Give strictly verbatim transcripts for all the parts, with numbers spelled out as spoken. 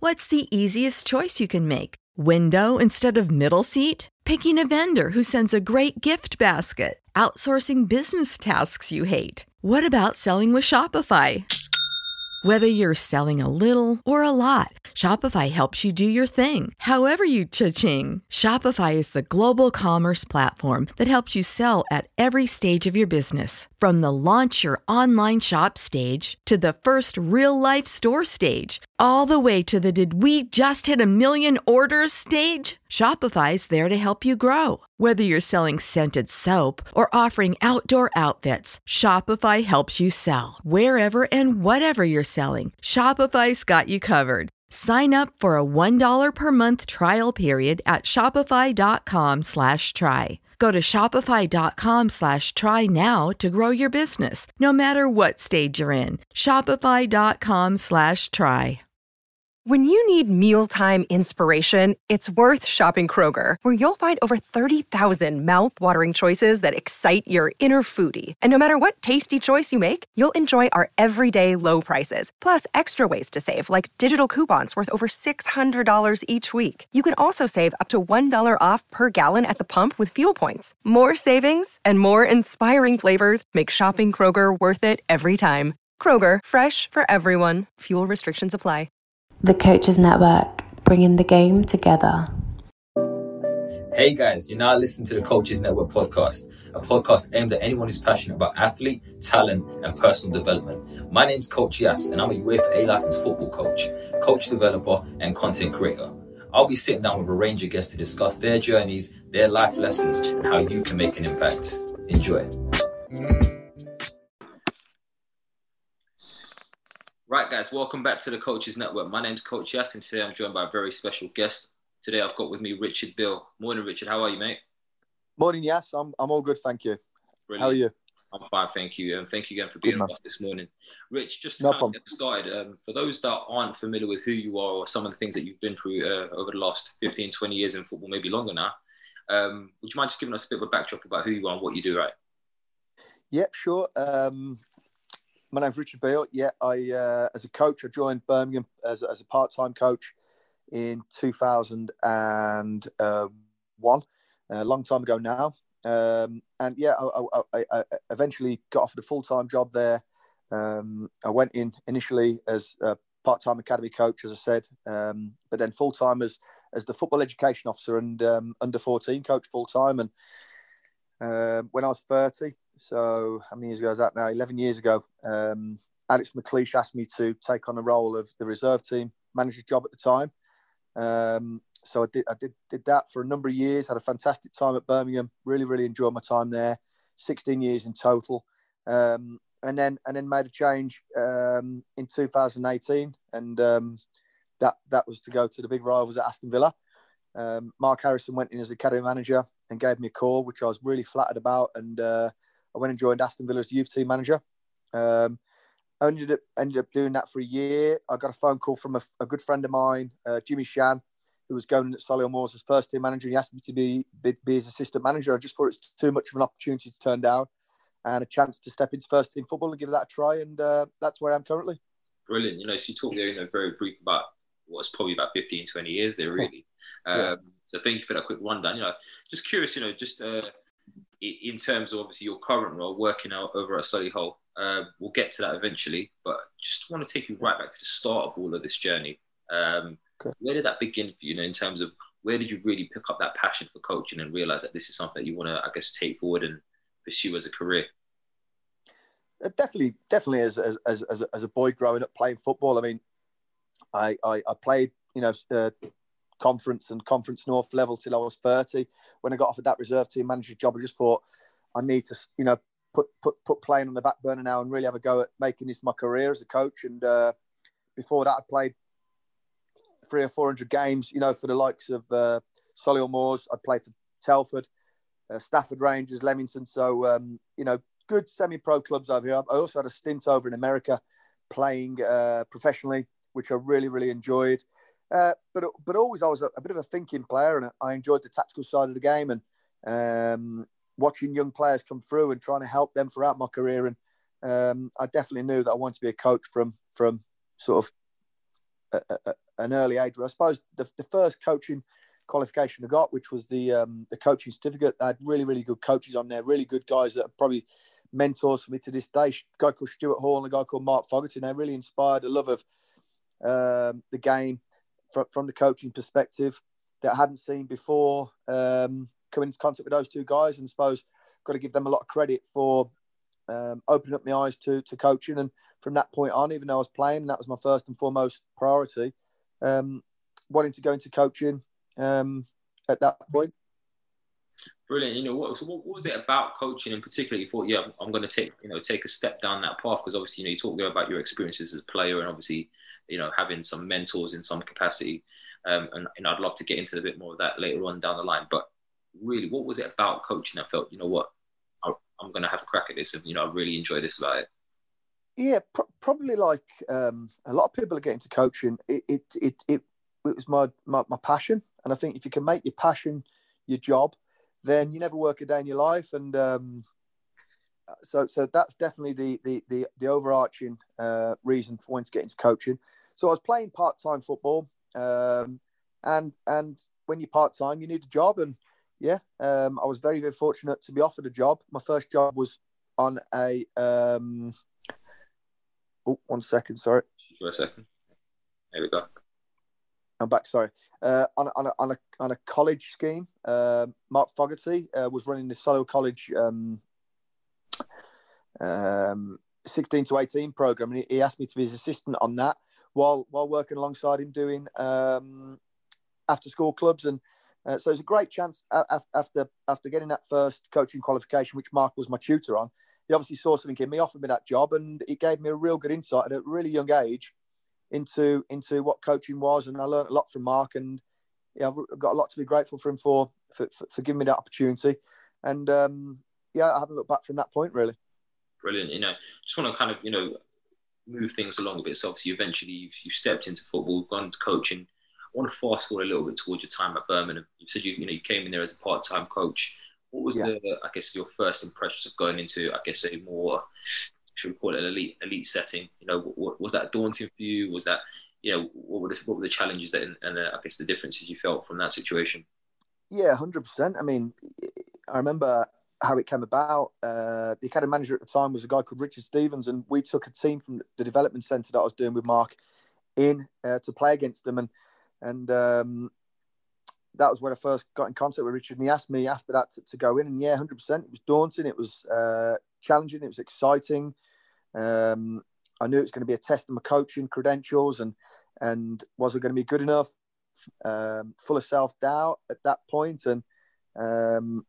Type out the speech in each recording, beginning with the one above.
What's the easiest choice you can make? Window instead of middle seat? Picking a vendor who sends a great gift basket? Outsourcing business tasks you hate? What about selling with Shopify? Whether you're selling a little or a lot, Shopify helps you do your thing, however you cha-ching. Shopify is the global commerce platform that helps you sell at every stage of your business. From the launch your online shop stage to the first real-life store stage, all the way to the did we just hit a million orders stage. Shopify's there to help you grow. Whether you're selling scented soap or offering outdoor outfits, Shopify helps you sell. Wherever and whatever you're selling, Shopify's got you covered. Sign up for a one dollar per month trial period at shopify.com slash try. Go to shopify.com slash try now to grow your business, no matter what stage you're in. Shopify.com slash try. When you need mealtime inspiration, it's worth shopping Kroger, where you'll find over thirty thousand mouth-watering choices that excite your inner foodie. And no matter what tasty choice you make, you'll enjoy our everyday low prices, plus extra ways to save, like digital coupons worth over six hundred dollars each week. You can also save up to one dollar off per gallon at the pump with fuel points. More savings and more inspiring flavors make shopping Kroger worth it every time. Kroger, fresh for everyone. Fuel restrictions apply. The Coaches Network, bringing the game together. Hey guys, you're now listening to the Coaches Network podcast, a podcast aimed at anyone who's passionate about athlete, talent, and personal development. My name's Coach Yas, and I'm a UEFA A licensed football coach, coach developer, and content creator. I'll be sitting down with a range of guests to discuss their journeys, their life lessons, and how you can make an impact. Enjoy. Right, guys, welcome back to the Coaches Network. My name's Coach Yas, and today I'm joined by a very special guest. Today I've got with me Richard Bill. Morning, Richard. How are you, mate? Morning, Yas. I'm I'm all good, thank you. Brilliant. How are you? I'm fine, thank you. And thank you again for being with us this morning. Rich, just to no kind of get started, um, for those that aren't familiar with who you are or some of the things that you've been through uh, over the last fifteen, twenty years in football, maybe longer now, um, would you mind just giving us a bit of a backdrop about who you are and what you do, right? Yeah, sure. Um, my name's Richard Beale. Yeah, I uh, as a coach, I joined Birmingham as, as a part-time coach in two thousand one, a long time ago now. Um, and yeah, I, I, I eventually got offered a full-time job there. Um, I went in initially as a part-time academy coach, as I said, um, but then full-time as as the football education officer and um, under fourteen coach full-time. And uh, when I was thirty, so how many years ago is that now? eleven years ago, um, Alex McLeish asked me to take on the role of the reserve team manager's job at the time. Um, so I did, I did, did that for a number of years, had a fantastic time at Birmingham, really, really enjoyed my time there, sixteen years in total. Um, and then, and then made a change, um, in two thousand eighteen. And, um, that, that was to go to the big rivals at Aston Villa. Um, Mark Harrison went in as academy manager and gave me a call, which I was really flattered about. And, uh, I went and joined Aston Villa as youth team manager. Um, I ended up, ended up doing that for a year. I got a phone call from a, a good friend of mine, uh, Jimmy Shan, who was going at Solihull Moors as first team manager. He asked me to be, be, be his assistant manager. I just thought it's too much of an opportunity to turn down and a chance to step into first team football and give that a try. And uh, that's where I am currently. Brilliant. You know, so you talked there, you know, very brief about what's probably about fifteen, twenty years there, really. Um, yeah. So thank you for that quick rundown. You know, just curious, you know, just uh, in terms of obviously your current role, working out over at Solihull. Uh, we'll get to that eventually, but just want to take you right back to the start of all of this journey. Um, okay. Where did that begin for you, you know, in terms of where did you really pick up that passion for coaching and realize that this is something that you want to, I guess, take forward and pursue as a career? Uh, definitely, definitely as, as, as, as, a, as a boy growing up playing football. I mean, I, I, I played, you know, uh, conference and conference north level till I was thirty. When I got offered that reserve team manager job, I just thought I need to, you know, put put put playing on the back burner now and really have a go at making this my career as a coach. And uh, before that, I played three or four hundred games, you know, for the likes of uh, Solihull Moors. I played for Telford, uh, Stafford Rangers, Leamington. So, um, you know, good semi-pro clubs over here. I also had a stint over in America playing uh, professionally, which I really, really enjoyed. Uh, but but always I was a, a bit of a thinking player, and I enjoyed the tactical side of the game and um, watching young players come through and trying to help them throughout my career. And um, I definitely knew that I wanted to be a coach from from sort of a, a, an early age. I suppose the, the first coaching qualification I got, which was the um, the coaching certificate, I had really, really good coaches on there, really good guys that are probably mentors for me to this day. A guy called Stuart Hall and a guy called Mark Fogarty. And they really inspired a love of um, the game from, from the coaching perspective that I hadn't seen before. Um, coming into contact with those two guys, and I suppose got to give them a lot of credit for um, opening up my eyes to to coaching. And from that point on, even though I was playing, and that was my first and foremost priority, um, wanting to go into coaching um, at that point. Brilliant. You know, what, so what, what was it about coaching in particular? You thought, yeah, I'm, I'm going to take, you know, take a step down that path, because obviously, you know, you talked there about your experiences as a player, and obviously, you know, having some mentors in some capacity. Um, and, and I'd love to get into a bit more of that later on down the line. But really, what was it about coaching that felt, you know what, I, I'm going to have a crack at this, and, you know, I really enjoy this about it? Yeah, pro- probably like um, a lot of people are getting to coaching. It it it it, it was my, my my passion, and I think if you can make your passion your job, then you never work a day in your life. And um, so so that's definitely the the the, the overarching uh, reason for wanting to get into coaching. So I was playing part time football, um, and and when you're part time, you need a job, and yeah, um, I was very very fortunate to be offered a job. My first job was on a um, oh one second, sorry, for a second. There we go. I'm back. Sorry. Uh, on, a, on, a, on, a, on a college scheme, uh, Mark Fogarty uh, was running the Solihull College um, um, sixteen to eighteen program, and he, he asked me to be his assistant on that while while working alongside him doing um, after school clubs. And uh, so it was a great chance after after getting that first coaching qualification, which Mark was my tutor on. He obviously saw something in me, offered me that job, and it gave me a real good insight at a really young age into into what coaching was. And I learned a lot from Mark, and yeah, I've got a lot to be grateful for him for for, for, for giving me that opportunity. And um, yeah, I haven't looked back from that point, really. Brilliant. You know, just want to kind of, you know, move things along a bit. So obviously, eventually, you've, you've stepped into football, gone to coaching. I want to fast forward a little bit towards your time at Birmingham. You said you, you know, you came in there as a part-time coach. What was yeah. the, I guess, your first impressions of going into, I guess, a more, should we call it an elite elite setting? You know, what, was that daunting for you? Was that, you know, what were the, what were the challenges that, and uh, I guess the differences you felt from that situation? Yeah, one hundred percent. I mean, I remember how it came about. Uh, the academy manager at the time was a guy called Richard Stevens, and we took a team from the development centre that I was doing with Mark in uh, to play against them. And and um, that was when I first got in contact with Richard, and he asked me after that to, to go in. And yeah, one hundred percent. It was daunting. It was uh, challenging. It was exciting. Um, I knew it was going to be a test of my coaching credentials, and and was it going to be good enough? Um, full of self-doubt at that point, and um,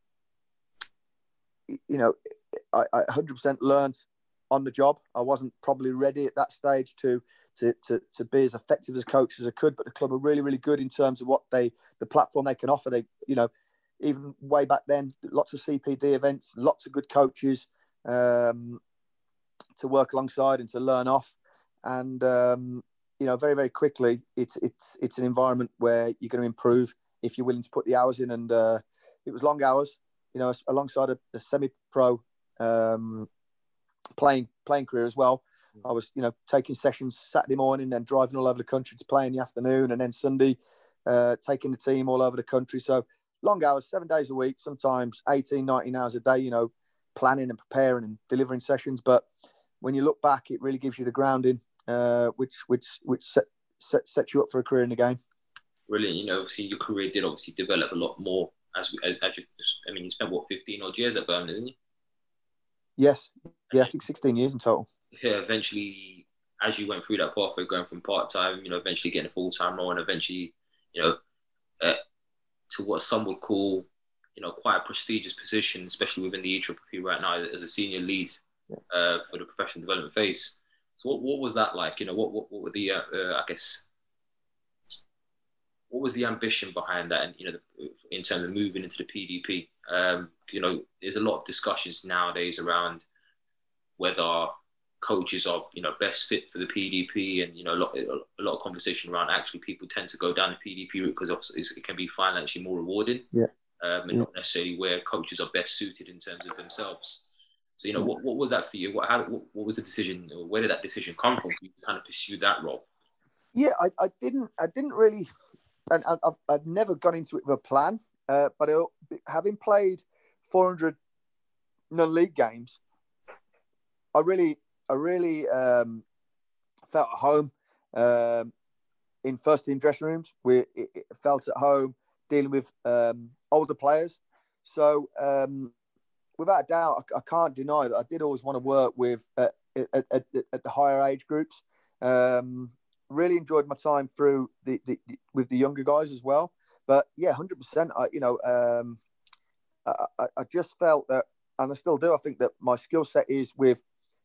you know, I, I one hundred percent learned on the job. I wasn't probably ready at that stage to to to to be as effective as coach as I could, but the club are really really good in terms of what they the platform they can offer. They, you know, even way back then, lots of C P D events, lots of good coaches um, to work alongside and to learn off, and um, you know, very very quickly, it's it's it's an environment where you're going to improve if you're willing to put the hours in. And uh, it was long hours, you know, alongside a, a semi-pro um, playing playing career as well. I was, you know, taking sessions Saturday morning, then driving all over the country to play in the afternoon, and then Sunday uh, taking the team all over the country. So long hours, seven days a week, sometimes eighteen, nineteen hours a day, you know, planning and preparing and delivering sessions. But when you look back, it really gives you the grounding, uh, which which which set, set, sets you up for a career in the game. Brilliant. You know, obviously your career did obviously develop a lot more as, as, as you, I mean, you spent, what, fifteen odd years at Birmingham, didn't you? Yes. Yeah, I think sixteen years in total. Yeah, eventually, as you went through that pathway, going from part-time, you know, eventually getting a full-time role, and eventually, you know, uh, to what some would call, you know, quite a prestigious position, especially within the E P P P right now as a senior lead uh, for the professional development phase. So what, what was that like? You know, what what, what were the, uh, uh, I guess, what was the ambition behind that? And, you know, the, in terms of moving into the P D P, um, you know, there's a lot of discussions nowadays around whether coaches are, you know, best fit for the P D P, and, you know, a lot, a lot of conversation around actually people tend to go down the P D P route because it can be financially more rewarding, yeah, um, and yeah. not necessarily where coaches are best suited in terms of themselves. So, you know, what, what was that for you? What, how, what, what was the decision, or where did that decision come from for you to kind of pursue that role? Yeah, I, I didn't. I didn't really, and I, I've, I've never gone into it with a plan. Uh, but it, having played four hundred non-league games, I really, I really um, felt at home um, in first team dressing rooms. We it, it felt at home dealing with um, older players. So um, without a doubt, I, I can't deny that I did always want to work with uh, at, at, at the higher age groups. Um, really enjoyed my time through the, the, the with the younger guys as well. But yeah, one hundred percent. I you know um, I, I just felt that, and I still do. I think that my skill set is with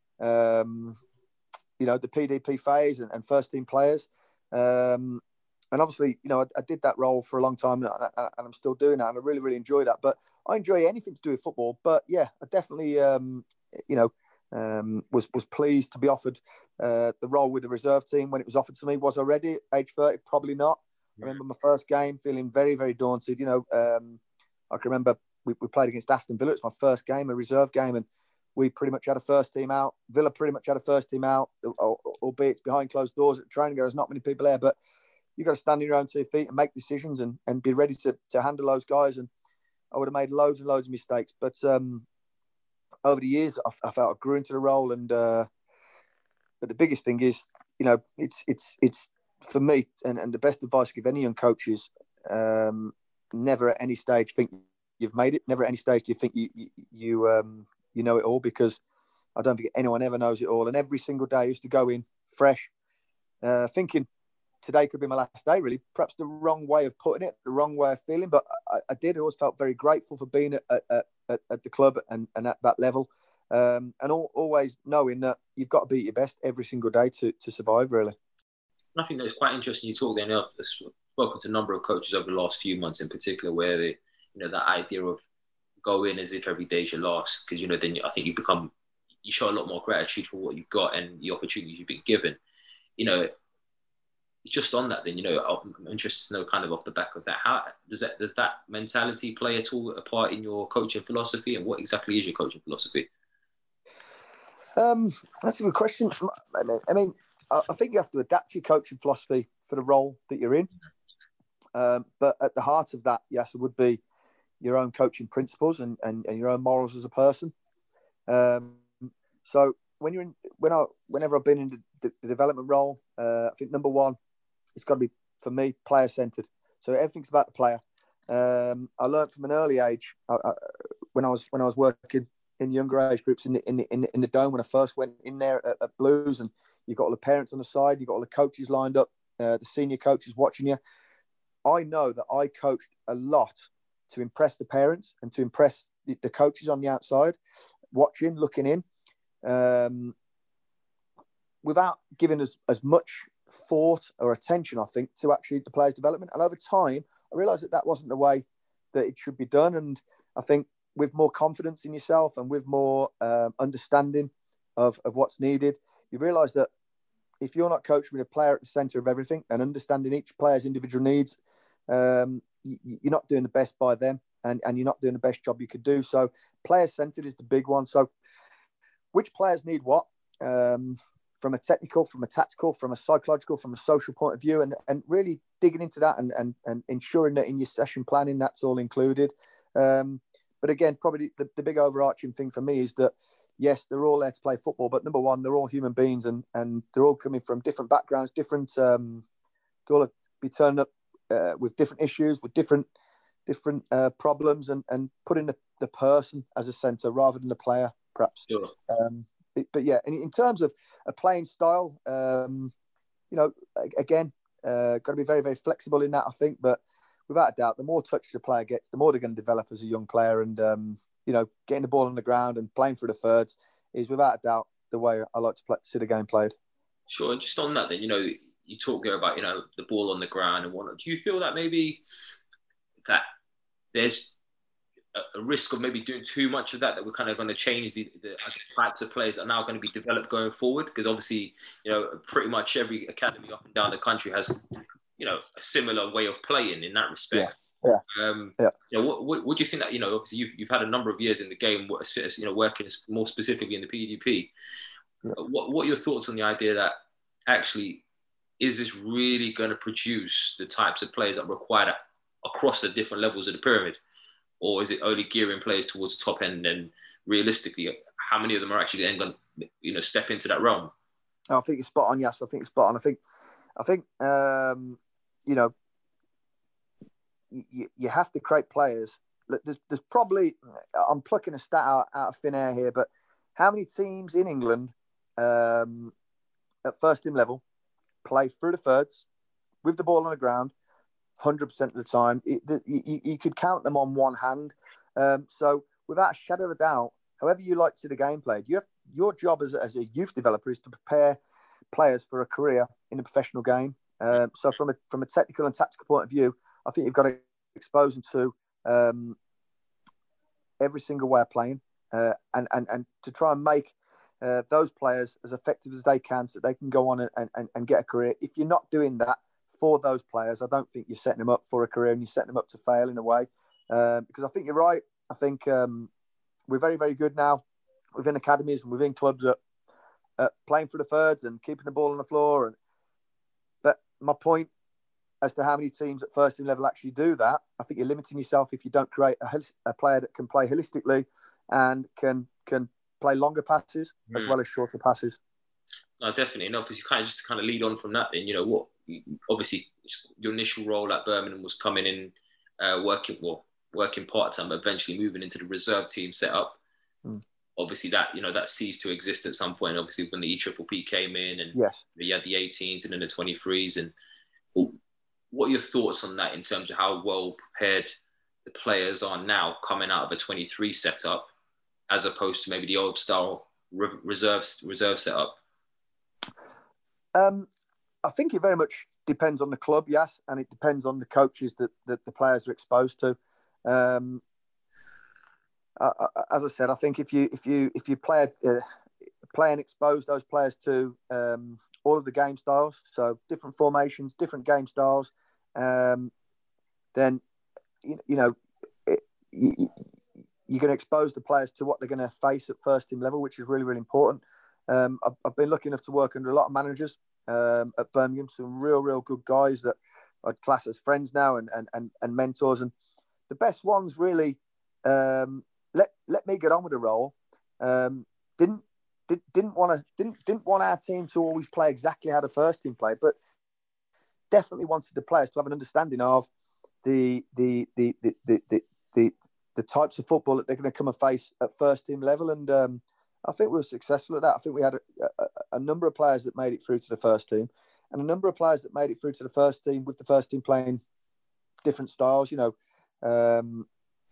um, you know the P D P phase and, and first team players. Um, and obviously, you know, I, I did that role for a long time, and, I, and I'm still doing that, and I really, really enjoy that. But I enjoy anything to do with football. But yeah, I definitely, um, you know, um, was was pleased to be offered uh, the role with the reserve team when it was offered to me. Was I ready? Age thirty, probably not. Yeah. I remember my first game feeling very, very daunted. You know, um, I can remember we, we played against Aston Villa. It's my first game, a reserve game, and we pretty much had a first team out. Villa pretty much had a first team out, albeit it's behind closed doors at the training ground. There's not many people there, but you've got to stand on your own two feet and make decisions and, and be ready to, to handle those guys. And I would have made loads and loads of mistakes. But um, over the years, I, I felt I grew into the role. And uh, but the biggest thing is, you know, it's it's it's for me, and, and the best advice I give any young coaches, um, never at any stage think you've made it. Never at any stage do you think you you you, um, you know it all, because I don't think anyone ever knows it all. And every single day I used to go in fresh, uh, thinking, today could be my last day, really. Perhaps the wrong way of putting it, the wrong way of feeling, but I, I did. I always felt very grateful for being at, at, at, at the club and, and at that level. Um, and all, always knowing that you've got to be at your best every single day to, to survive, really. I think that's quite interesting. You talk then, I've spoken to a number of coaches over the last few months in particular, where they, you know, that idea of go in as if every day is your last, because, you know, then I think you become, you show a lot more gratitude for what you've got and the opportunities you've been given. You know, just on that, then, you know, I'm interested to know, kind of off the back of that, how does that does that mentality play at all a part in your coaching philosophy, and what exactly is your coaching philosophy? Um, that's a good question. I mean, I mean, I think you have to adapt your coaching philosophy for the role that you're in. Um, but at the heart of that, yes, it would be your own coaching principles and, and, and your own morals as a person. Um, so when you're in, when I, whenever I've been in the, the development role, uh, I think number one, it's got to be, for me, player centered. So everything's about the player. Um, I learned from an early age I, I, when I was when I was working in younger age groups in the in the, in the, in the dome, when I first went in there at, at Blues, and you've got all the parents on the side, you've got all the coaches lined up, uh, the senior coaches watching you. I know that I coached a lot to impress the parents and to impress the, the coaches on the outside, watching, looking in, um, without giving us as much thought or attention, I think, to actually the players' development. And over time, I realised that that wasn't the way that it should be done. And I think with more confidence in yourself and with more um, understanding of, of what's needed, you realise that if you're not coaching with a player at the centre of everything and understanding each player's individual needs, um, you, you're not doing the best by them, and, and you're not doing the best job you could do. So player-centred is the big one. So which players need what? Um, from a technical, from a tactical, from a psychological, from a social point of view, and, and really digging into that and, and, and ensuring that in your session planning, that's all included. Um, but again, probably the, the big overarching thing for me is that, yes, they're all there to play football, but number one, they're all human beings, and, and they're all coming from different backgrounds, different, um, they all be turning up uh, with different issues, with different different uh, problems, and, and putting the, the person as a centre rather than the player, perhaps. Sure. Um, But yeah, in, in terms of a playing style, um, you know, again, uh, got to be very, very flexible in that, I think. But without a doubt, the more touch the player gets, the more they're going to develop as a young player. And, um, you know, getting the ball on the ground and playing through the thirds is without a doubt the way I like to play, see the game played. Sure. And just on that, then, you know, you talk there about, you know, the ball on the ground and whatnot. Do you feel that maybe that there's a risk of maybe doing too much of that, that we're kind of going to change the, the types of players that are now going to be developed going forward? Because obviously, you know, pretty much every academy up and down the country has, you know, a similar way of playing in that respect. Yeah. Yeah. Um, yeah. You know, what, what, what do you think that, you know, obviously you've, you've had a number of years in the game, you know, working more specifically in the P D P. Yeah. What, what are your thoughts on the idea that actually is this really going to produce the types of players that are required across the different levels of the pyramid? Or is it only gearing players towards the top end? And realistically, how many of them are actually then going to, you know, step into that realm? I think you're spot on, yes. I think you're spot on. I think, I think, um, you know, you, you have to create players. There's, there's probably, I'm plucking a stat out, out of thin air here, but how many teams in England um, at first team level play through the thirds with the ball on the ground one hundred percent of the time? It, the, you, you could count them on one hand. Um, so without a shadow of a doubt, however you like to see the game played, you have, your job as, as a youth developer is to prepare players for a career in a professional game. Um, so from a from a technical and tactical point of view, I think you've got to expose them to um, every single way of playing, uh, and, and, and to try and make uh, those players as effective as they can so that they can go on and, and, and get a career. If you're not doing that for those players, I don't think you're setting them up for a career, and you're setting them up to fail in a way. Um, because I think you're right. I think um, we're very, very good now within academies and within clubs at, at playing for the thirds and keeping the ball on the floor. And But my point as to how many teams at first team level actually do that, I think you're limiting yourself if you don't create a, a player that can play holistically and can can play longer passes mm. as well as shorter passes. No, definitely. And obviously, kind of just to kind of lead on from that, then, you know, what obviously your initial role at Birmingham was coming in, uh, working well, working part time, but eventually moving into the reserve team setup. Mm. Obviously, that you know that ceased to exist at some point. Obviously, when the E P P came in, and yes, you had the eighteens and then the twenty-threes, and well, what are your thoughts on that in terms of how well prepared the players are now coming out of a twenty-three setup, as opposed to maybe the old style reserve reserve setup? Um, I think it very much depends on the club, yes, and it depends on the coaches that, that the players are exposed to. Um, uh, as I said, I think if you if you if you play uh, play and expose those players to um, all of the game styles, so different formations, different game styles, um, then you, you know it, you, you're going to expose the players to what they're going to face at first team level, which is really really important. Um, I've, I've been lucky enough to work under a lot of managers um, at Birmingham, some real real good guys that I'd class as friends now and and and, and mentors, and the best ones really um, let let me get on with the role. Um, didn't did, didn't want to didn't didn't want our team to always play exactly how the first team played, but definitely wanted the players to have an understanding of the the the the the the, the, the types of football that they're going to come and face at first team level. And um, I think we were successful at that. I think we had a, a, a number of players that made it through to the first team, and a number of players that made it through to the first team with the first team playing different styles. You know, um,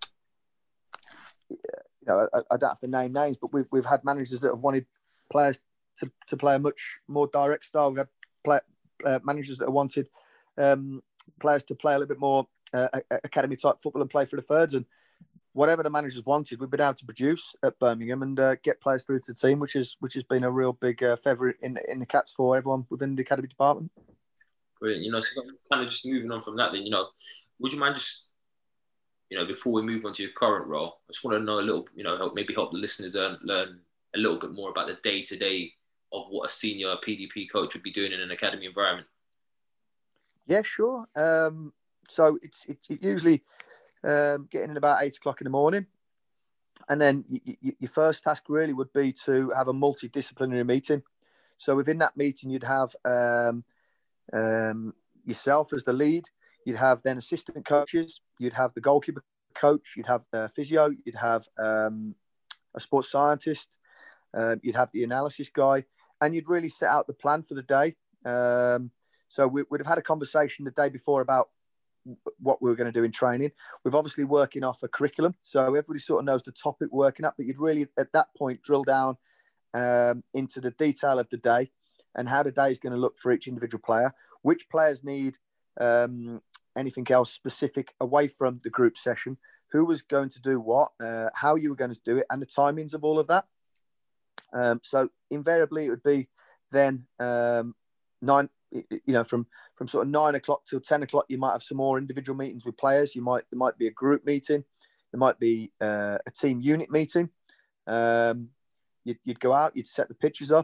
you know, I, I don't have to name names, but we've we've had managers that have wanted players to, to play a much more direct style. We've had play, uh, managers that have wanted um, players to play a little bit more uh, academy type football and play for the thirds. And whatever the managers wanted, we've been able to produce at Birmingham and uh, get players through to the team, which is which has been a real big uh, feather in in the caps for everyone within the academy department. Brilliant. You know, so kind of just moving on from that, then, you know, would you mind just, you know, before we move on to your current role, I just want to know a little, you know, help maybe help the listeners learn, learn a little bit more about the day to day of what a senior P D P coach would be doing in an academy environment. Yeah, sure. Um, so it's it's usually um, getting in about eight o'clock in the morning, and then y- y- your first task really would be to have a multidisciplinary meeting. So within that meeting, you'd have um, um, yourself as the lead. You'd have then assistant coaches. You'd have the goalkeeper coach. You'd have the physio. You'd have um, a sports scientist. Uh, you'd have the analysis guy, and you'd really set out the plan for the day. Um, so we, we'd have had a conversation the day before about what we were going to do in training. We've obviously working off a curriculum, so everybody sort of knows the topic we're working at, but you'd really at that point drill down um, into the detail of the day and how the day is going to look for each individual player, which players need um, anything else specific away from the group session, who was going to do what, uh, how you were going to do it, and the timings of all of that. Um, so invariably it would be then um, nine, you know, from, from sort of nine o'clock till ten o'clock, you might have some more individual meetings with players. You might, there might be a group meeting. There might be uh, a team unit meeting. Um, you'd, you'd go out, you'd set the pitches up.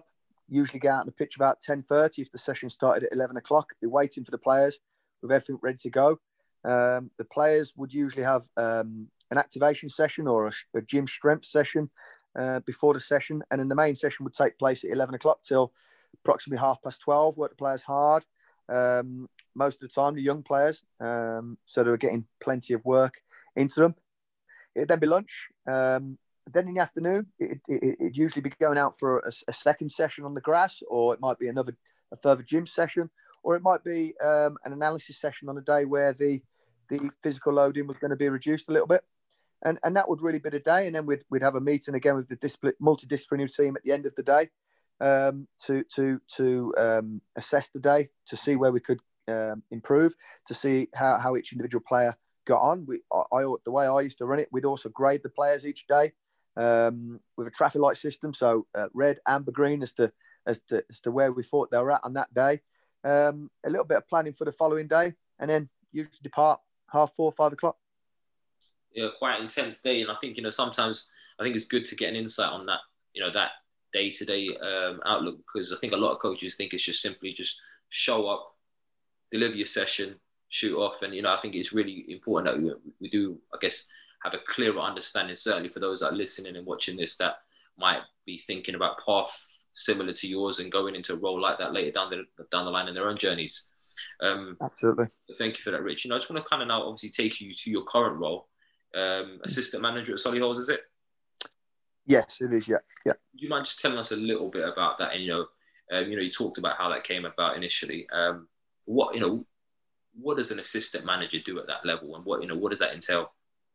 usually get out on the pitch about ten thirty. If the session started at eleven o'clock, be waiting for the players with everything ready to go. Um, the players would usually have um, an activation session or a, a gym strength session uh, before the session. And then the main session would take place at eleven o'clock till approximately half past twelve, work the players hard. Um, most of the time, the young players, um, so they were getting plenty of work into them. It'd then be lunch. Um, then in the afternoon, it, it, it'd usually be going out for a, a second session on the grass, or it might be another, a further gym session, or it might be um, an analysis session on a day where the, the physical loading was going to be reduced a little bit. And, and that would really be the day. And then we'd, we'd have a meeting again with the discipline, multidisciplinary team at the end of the day um, to, to, to um, assess the day, to see where we could um, improve, to see how, how each individual player got on. We, I, I, the way I used to run it, we'd also grade the players each day um, with a traffic light system. So uh, red, amber, green as to, as to as to where we thought they were at on that day. Um, a little bit of planning for the following day, and then usually depart half four, five o'clock. Yeah, quite intense day, and I think you know sometimes I think it's good to get an insight on that, you know, that day to day outlook, because I think a lot of coaches think it's just simply just show up, deliver your session, shoot off, and you know I think it's really important that we, we do, I guess, have a clearer understanding. Certainly for those that are listening and watching this that might be thinking about path similar to yours and going into a role like that later down the down the line in their own journeys. Um, Absolutely. Thank you for that, Rich. You know, I just want to kind of now obviously take you to your current role, um, assistant manager at Solihull, is it? Yes, it is. Yeah, yeah. Do you mind just telling us a little bit about that? And you know, um, you know, you talked about how that came about initially. Um, what you know, what does an assistant manager do at that level, and what you know, what does that entail?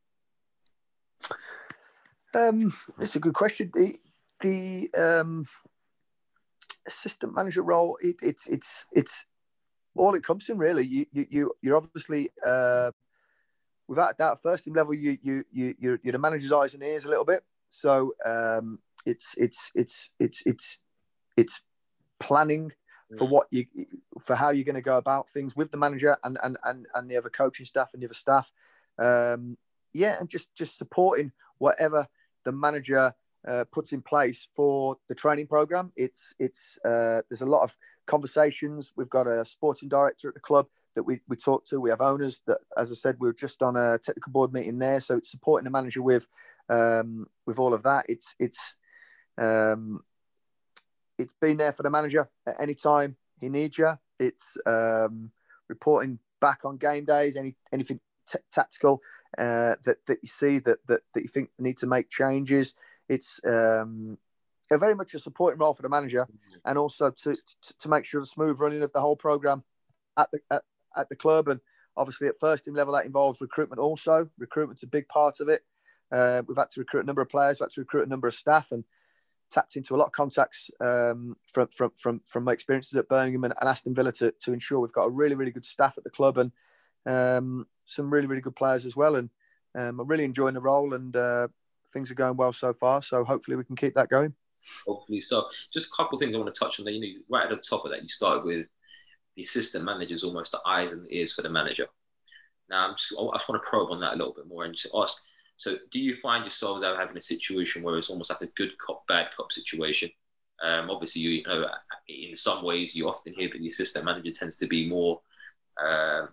Um, it's a good question. The the um, assistant manager role, it, it's it's it's all it comes in really. You you you you're obviously uh, without doubt first team level. You you you you're, you're the manager's eyes and ears a little bit. So um, it's it's it's it's it's it's planning for what you for how you're going to go about things with the manager and and and, and the other coaching staff and the other staff. Um, yeah, and just just supporting whatever the manager uh, puts in place for the training program. It's it's uh, there's a lot of conversations. We've got a sporting director at the club that we we talk to. We have owners that, as I said, we were just on a technical board meeting there. So it's supporting the manager with um, with all of that. It's it's um, it's been there for the manager at any time he needs you. It's um, reporting back on game days, any anything t- tactical uh, that that you see that that that you think need to make changes. It's um, a very much a supporting role for the manager, and also to to, to make sure the smooth running of the whole program at the at, at the club. And obviously at first team level that involves recruitment also. Recruitment's a big part of it. Uh, we've had to recruit a number of players, we've had to recruit a number of staff, and tapped into a lot of contacts um, from from from from my experiences at Birmingham and, and Aston Villa to, to ensure we've got a really really good staff at the club, and um, some really really good players as well. And um, I'm really enjoying the role, and uh, things are going well so far. So hopefully we can keep that going. Hopefully so. Just a couple of things I want to touch on. There, you know, right at the top of that, you started with the assistant manager is almost the eyes and the ears for the manager. Now I'm just, I just want to probe on that a little bit more and just ask. So do you find yourselves out having a situation where it's almost like a good cop, bad cop situation? Um, obviously, you, you know, in some ways you often hear that the assistant manager tends to be more uh,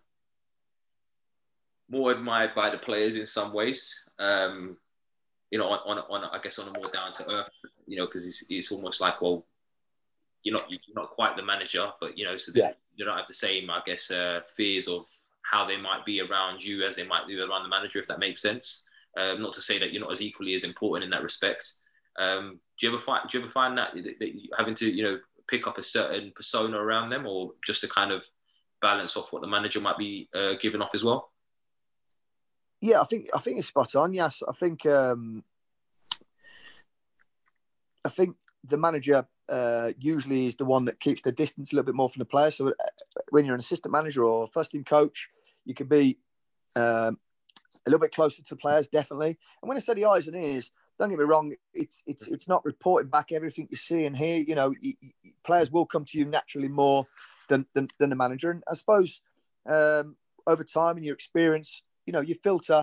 more admired by the players in some ways. Um, you know, on, on, on I guess on a more down to earth, you know, because it's, it's almost like, well, you're not you're not quite the manager, but you know, so yeah. You don't have the same, I guess, uh, fears of how they might be around you as they might be around the manager, if that makes sense. Um, not to say that you're not as equally as important in that respect. Um, do you ever find do you ever find that, that you having to you know pick up a certain persona around them, or just to kind of balance off what the manager might be uh, giving off as well? Yeah, I think I think it's spot on. Yes, I think um, I think the manager uh, usually is the one that keeps the distance a little bit more from the players. So when you're an assistant manager or first team coach, you can be um, a little bit closer to players, definitely. And when I say the eyes and ears, don't get me wrong, it's it's it's not reporting back everything you see and hear. You know, you, you, players will come to you naturally more than than, than the manager. And I suppose um, over time and your experience, you know, you filter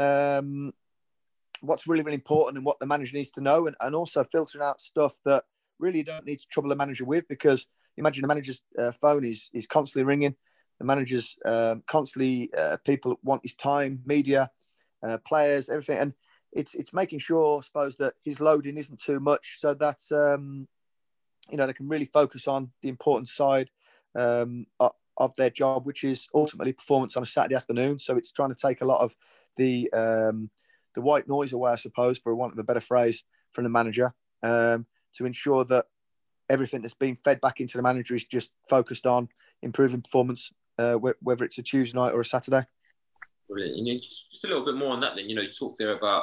um, what's really, really important and what the manager needs to know, and, and also filtering out stuff that really you don't need to trouble a manager with, because imagine the manager's uh, phone is is constantly ringing. The manager's um, constantly uh, people want his time, media, uh, players, everything, and it's it's making sure, I suppose, that his loading isn't too much, so that um, you know they can really focus on the important side um, of their job, which is ultimately performance on a Saturday afternoon. So it's trying to take a lot of the um, the white noise away, I suppose, for want of a better phrase, from the manager, um, to ensure that everything that's being fed back into the manager is just focused on improving performance, uh, whether it's a Tuesday night or a Saturday. Brilliant. You know, just, just a little bit more on that then. You know, you talked there about,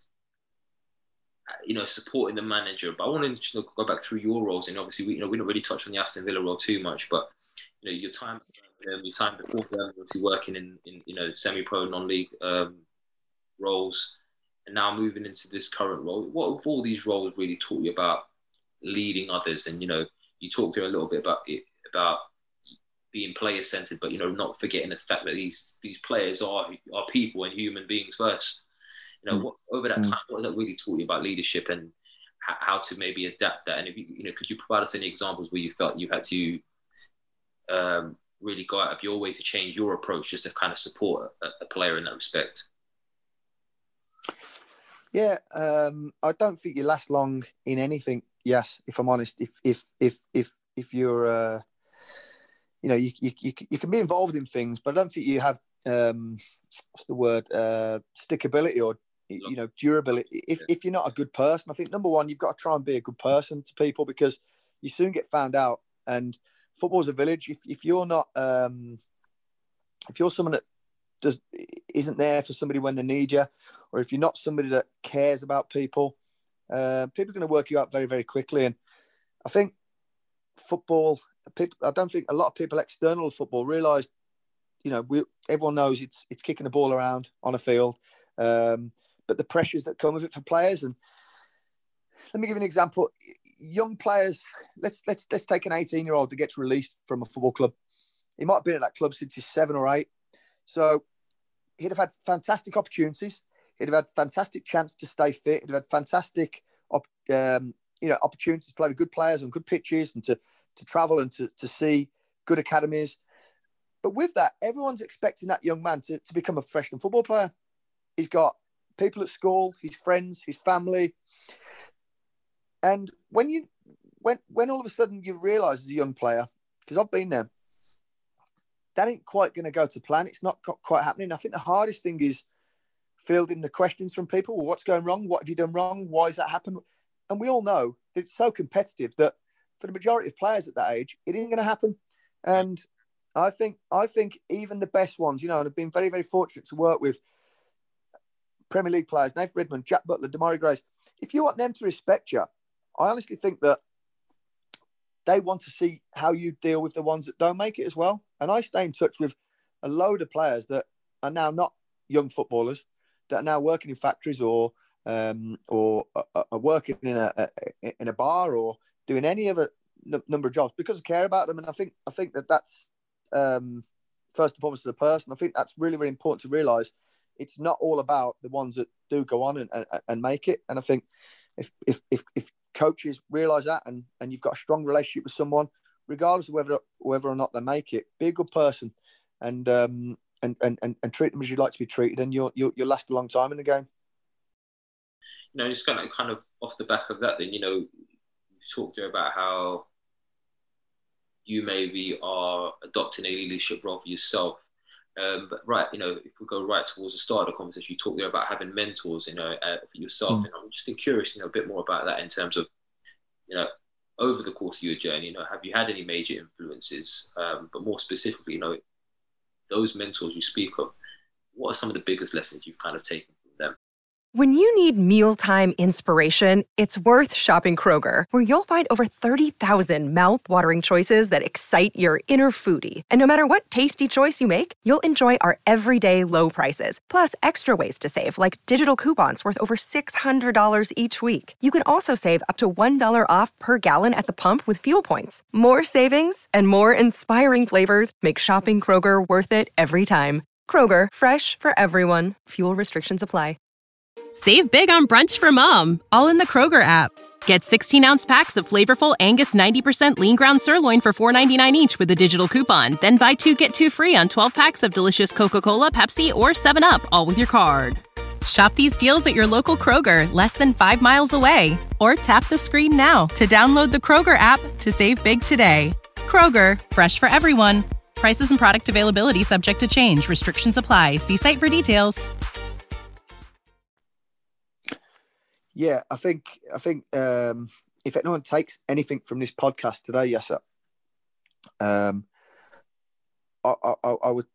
you know, supporting the manager, but I want to just go back through your roles. And obviously, we, you know, we don't really touch on the Aston Villa role too much, but, you know, your time, um, your time before them, obviously working in, in you know, semi-pro, non-league um, roles, and now moving into this current role. What have all these roles really taught you about leading others? And, you know, you talked there a little bit about it, about being player-centered, but, you know, not forgetting the fact that these these players are are people and human beings first. You know, what, over that time, what has that really taught you about leadership and h- how to maybe adapt that? And if you, you know, could you provide us any examples where you felt you had to um, really go out of your way to change your approach just to kind of support a, a player in that respect? Yeah, um, I don't think you last long in anything. Yes, if I'm honest, if if if if if you're, uh, you know, you, you you you can be involved in things, but I don't think you have um, what's the word, uh, stickability or you know durability. If if you're not a good person, I think number one, you've got to try and be a good person to people, because you soon get found out. And football's a village. If if you're not, um, if you're someone that does isn't there for somebody when they need you, or if you're not somebody that cares about people, uh, people are going to work you out very, very quickly. And I think football, people, I don't think a lot of people external to football realise, you know, we, everyone knows it's it's kicking the ball around on a field, um, but the pressures that come with it for players. And let me give you an example. Young players, let's let's let's take an eighteen-year-old that gets released from a football club. He might have been at that club since he's seven or eight. So he'd have had fantastic opportunities. He'd have had fantastic chance to stay fit. He'd have had fantastic, um, you know, opportunities to play with good players on good pitches and to to travel and to, to see good academies. But with that, everyone's expecting that young man to, to become a professional football player. He's got people at school, his friends, his family. And when you, when when all of a sudden you realise as a young player, because I've been there, that ain't quite going to go to plan. It's not quite happening. I think the hardest thing is fielding the questions from people. Well, what's going wrong? What have you done wrong? Why has that happened? And we all know that it's so competitive that for the majority of players at that age, it isn't going to happen. And I think I think even the best ones, you know, and I've been very, very fortunate to work with Premier League players, Nathan Redmond, Jack Butler, Demarai Grace. If you want them to respect you, I honestly think that they want to see how you deal with the ones that don't make it as well. And I stay in touch with a load of players that are now not young footballers, that are now working in factories or um, or are, are working in a, a in a bar or doing any other n- number of jobs because I care about them. And I think I think that that's um, first and foremost to the person. I think that's really, really important to realise. It's not all about the ones that do go on and, and, and make it. And I think if if if, if coaches realise that and, and you've got a strong relationship with someone, regardless of whether whether or not they make it, be a good person and um and, and, and, and treat them as you'd like to be treated, and you'll you'll, you'll last a long time in the game. You know, just kind of kind of off the back of that, then, you know, you talked there about how you maybe are adopting a leadership role for yourself. Um, but right, you know, if we go right towards the start of the conversation, you talked there about having mentors, you know, uh, for yourself. Mm. And I'm just curious, you know, a bit more about that in terms of, you know, over the course of your journey, you know, have you had any major influences? Um, but more specifically, you know, those mentors you speak of, what are some of the biggest lessons you've kind of taken from them? When you need mealtime inspiration, it's worth shopping Kroger, where you'll find over thirty thousand mouth-watering choices that excite your inner foodie. And no matter what tasty choice you make, you'll enjoy our everyday low prices, plus extra ways to save, like digital coupons worth over six hundred dollars each week. You can also save up to one dollar off per gallon at the pump with fuel points. More savings and more inspiring flavors make shopping Kroger worth it every time. Kroger, fresh for everyone. Fuel restrictions apply. Save big on brunch for mom, all in the Kroger app. Get sixteen-ounce packs of flavorful Angus ninety percent lean ground sirloin for four dollars and ninety-nine cents each with a digital coupon. Then buy two, get two free on twelve packs of delicious Coca-Cola, Pepsi, or seven up, all with your card. Shop these deals at your local Kroger, less than five miles away. Or tap the screen now to download the Kroger app to save big today. Kroger, fresh for everyone. Prices and product availability subject to change. Restrictions apply. See site for details. Yeah, I think I think um, if anyone takes anything from this podcast today, yes, sir, um, I, I, I would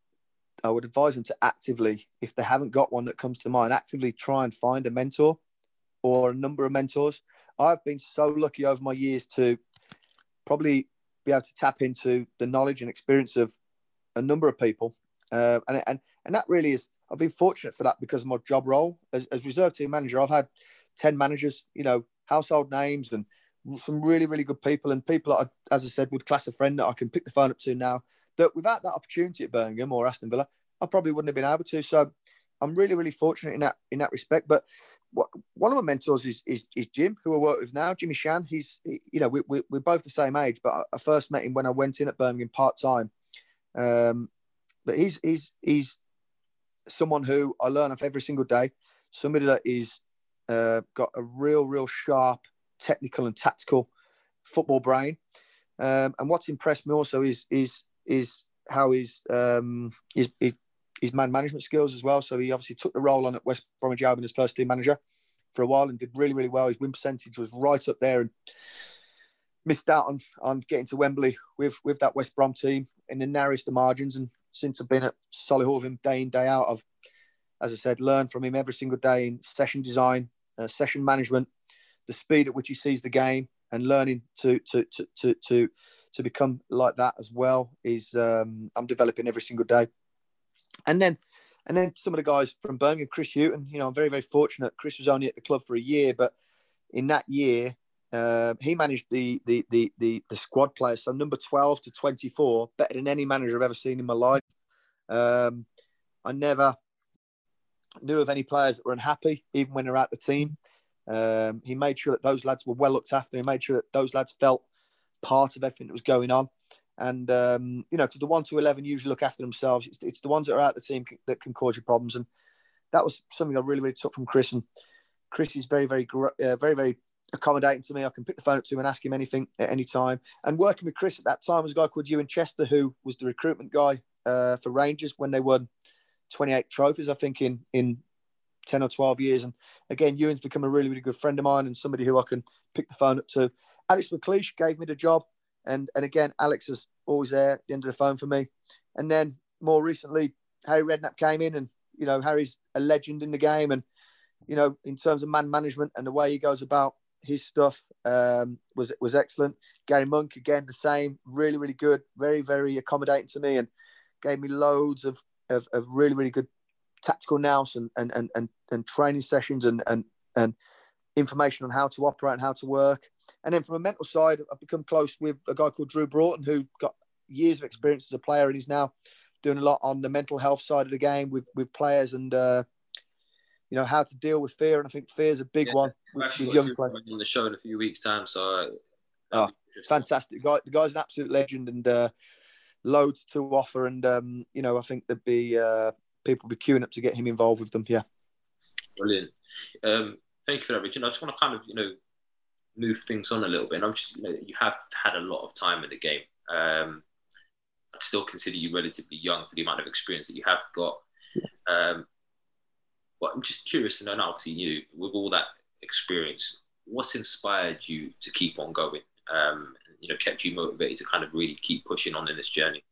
I would advise them to actively, if they haven't got one that comes to mind, actively try and find a mentor or a number of mentors. I've been so lucky over my years to probably be able to tap into the knowledge and experience of a number of people. Uh, and, and and that really is, I've been fortunate for that because of my job role. As, as reserve team manager, I've had ten managers, you know, household names and some really, really good people and people that, I, as I said, would class a friend that I can pick the phone up to now, that without that opportunity at Birmingham or Aston Villa, I probably wouldn't have been able to. So I'm really, really fortunate in that in that respect. But what, one of my mentors is, is is Jim, who I work with now, Jimmy Shan. He's, he, you know, we, we, we're both the same age, but I, I first met him when I went in at Birmingham part-time. Um, but he's he's he's someone who I learn off every single day, somebody that is uh, got a real, real sharp technical and tactical football brain. Um, and what's impressed me also is is is how his, um, his, his his man management skills as well. So he obviously took the role on at West Bromwich Albion as first team manager for a while and did really, really well. His win percentage was right up there and missed out on, on getting to Wembley with, with that West Brom team in the narrowest of margins. And since I've been at Solihull with him day in, day out, I've, as I said, learned from him every single day in session design, uh, session management, the speed at which he sees the game, and learning to to to to to, to become like that as well is um, I'm developing every single day. And then and then some of the guys from Birmingham, Chris Houghton, you know, I'm very, very fortunate. Chris was only at the club for a year, but in that year, uh, he managed the, the the the the squad players. So number twelve to twenty-four, better than any manager I've ever seen in my life. Um, I never knew of any players that were unhappy, even when they're out the team. Um, he made sure that those lads were well looked after. He made sure that those lads felt part of everything that was going on. And, um, you know, because the one to eleven usually look after themselves. It's, it's the ones that are out the team that can cause you problems. And that was something I really, really took from Chris. And Chris is very, very, uh, very, very accommodating to me. I can pick the phone up to him and ask him anything at any time. And working with Chris at that time was a guy called Ewan Chester, who was the recruitment guy uh, for Rangers when they won twenty-eight trophies, I think, in, in ten or twelve years. And again, Ewan's become a really, really good friend of mine and somebody who I can pick the phone up to. Alex McLeish gave me the job. And and again, Alex is always there at the end of the phone for me. And then more recently, Harry Redknapp came in, and, you know, Harry's a legend in the game. And, you know, in terms of man management and the way he goes about his stuff um, was was excellent. Gary Monk, again, the same, really, really good, very, very accommodating to me, and gave me loads of, of, of really, really good tactical nous and and and and, and training sessions and, and and information on how to operate and how to work. And then from a mental side, I've become close with a guy called Drew Broughton, who got years of experience as a player, and he's now doing a lot on the mental health side of the game with, with players and, uh, you know, how to deal with fear. And I think fear is a big yeah, one with, with young players. On the show in a few weeks' time, so oh, fantastic. The, guy, the guy's an absolute legend and uh, loads to offer. And, um, you know, I think there'd be uh, people be queuing up to get him involved with them. Yeah. Brilliant. Um, thank you for that, Richard. I just want to kind of, you know, move things on a little bit. And I'm just, you know, you have had a lot of time in the game. Um, I still consider you relatively young for the amount of experience that you have got. Um, but I'm just curious to know now, obviously, you, with all that experience, what's inspired you to keep on going? Um, you know, kept you motivated to kind of really keep pushing on in this journey?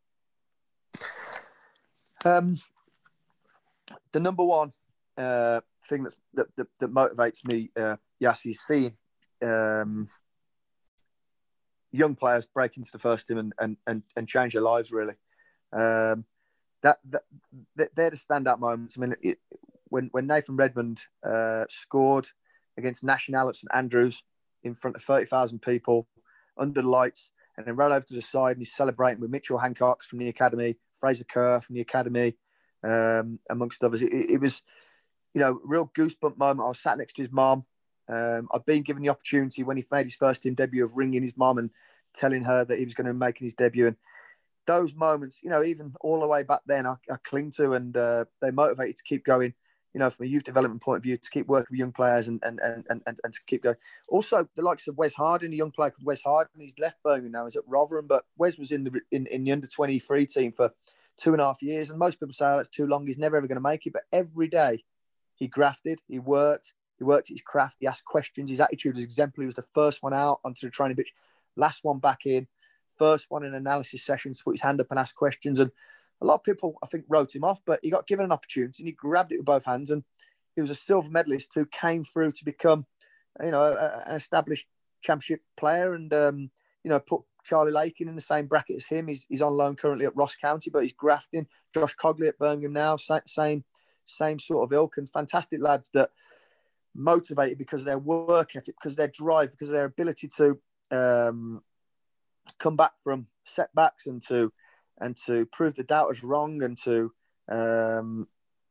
Um, the number one uh, thing that's, that, that that motivates me, uh, yes, is seeing um, young players break into the first team and and and, and change their lives. Really, um, that, that they're the standout moments. I mean, it, when when Nathan Redmond uh, scored against National at St Andrews in front of thirty thousand people under the lights, and then ran over to the side and he's celebrating with Mitchell Hancock from the academy, Fraser Kerr from the academy, um, amongst others. It, it was, you know, a real goosebump moment. I was sat next to his mum. Um, I've been given the opportunity when he made his first team debut of ringing his mum and telling her that he was going to be making his debut. And those moments, you know, even all the way back then, I, I cling to, and uh, they motivate you to keep going, you know, from a youth development point of view, to keep working with young players and and and and, and to keep going. Also, the likes of Wes Harding, a young player called Wes Harding, he's left Birmingham now, he's at Rotherham, but Wes was in the in, in the under twenty-three team for two and a half years. And most people say, oh, that's too long, he's never ever going to make it. But every day he grafted, he worked, he worked at his craft, he asked questions, his attitude was exemplary. He was the first one out onto the training pitch, last one back in, first one in analysis sessions to put his hand up and ask questions. And a lot of people, I think, wrote him off, but he got given an opportunity and he grabbed it with both hands. And he was a silver medalist who came through to become, you know, a, an established championship player, and, um, you know, put Charlie Lakin in the same bracket as him. He's, he's on loan currently at Ross County, but he's grafting. Josh Cogley at Birmingham now, same, same sort of ilk, and fantastic lads that motivated because of their work ethic, because of their drive, because of their ability to um, come back from setbacks and to and to prove the doubters wrong, and to um,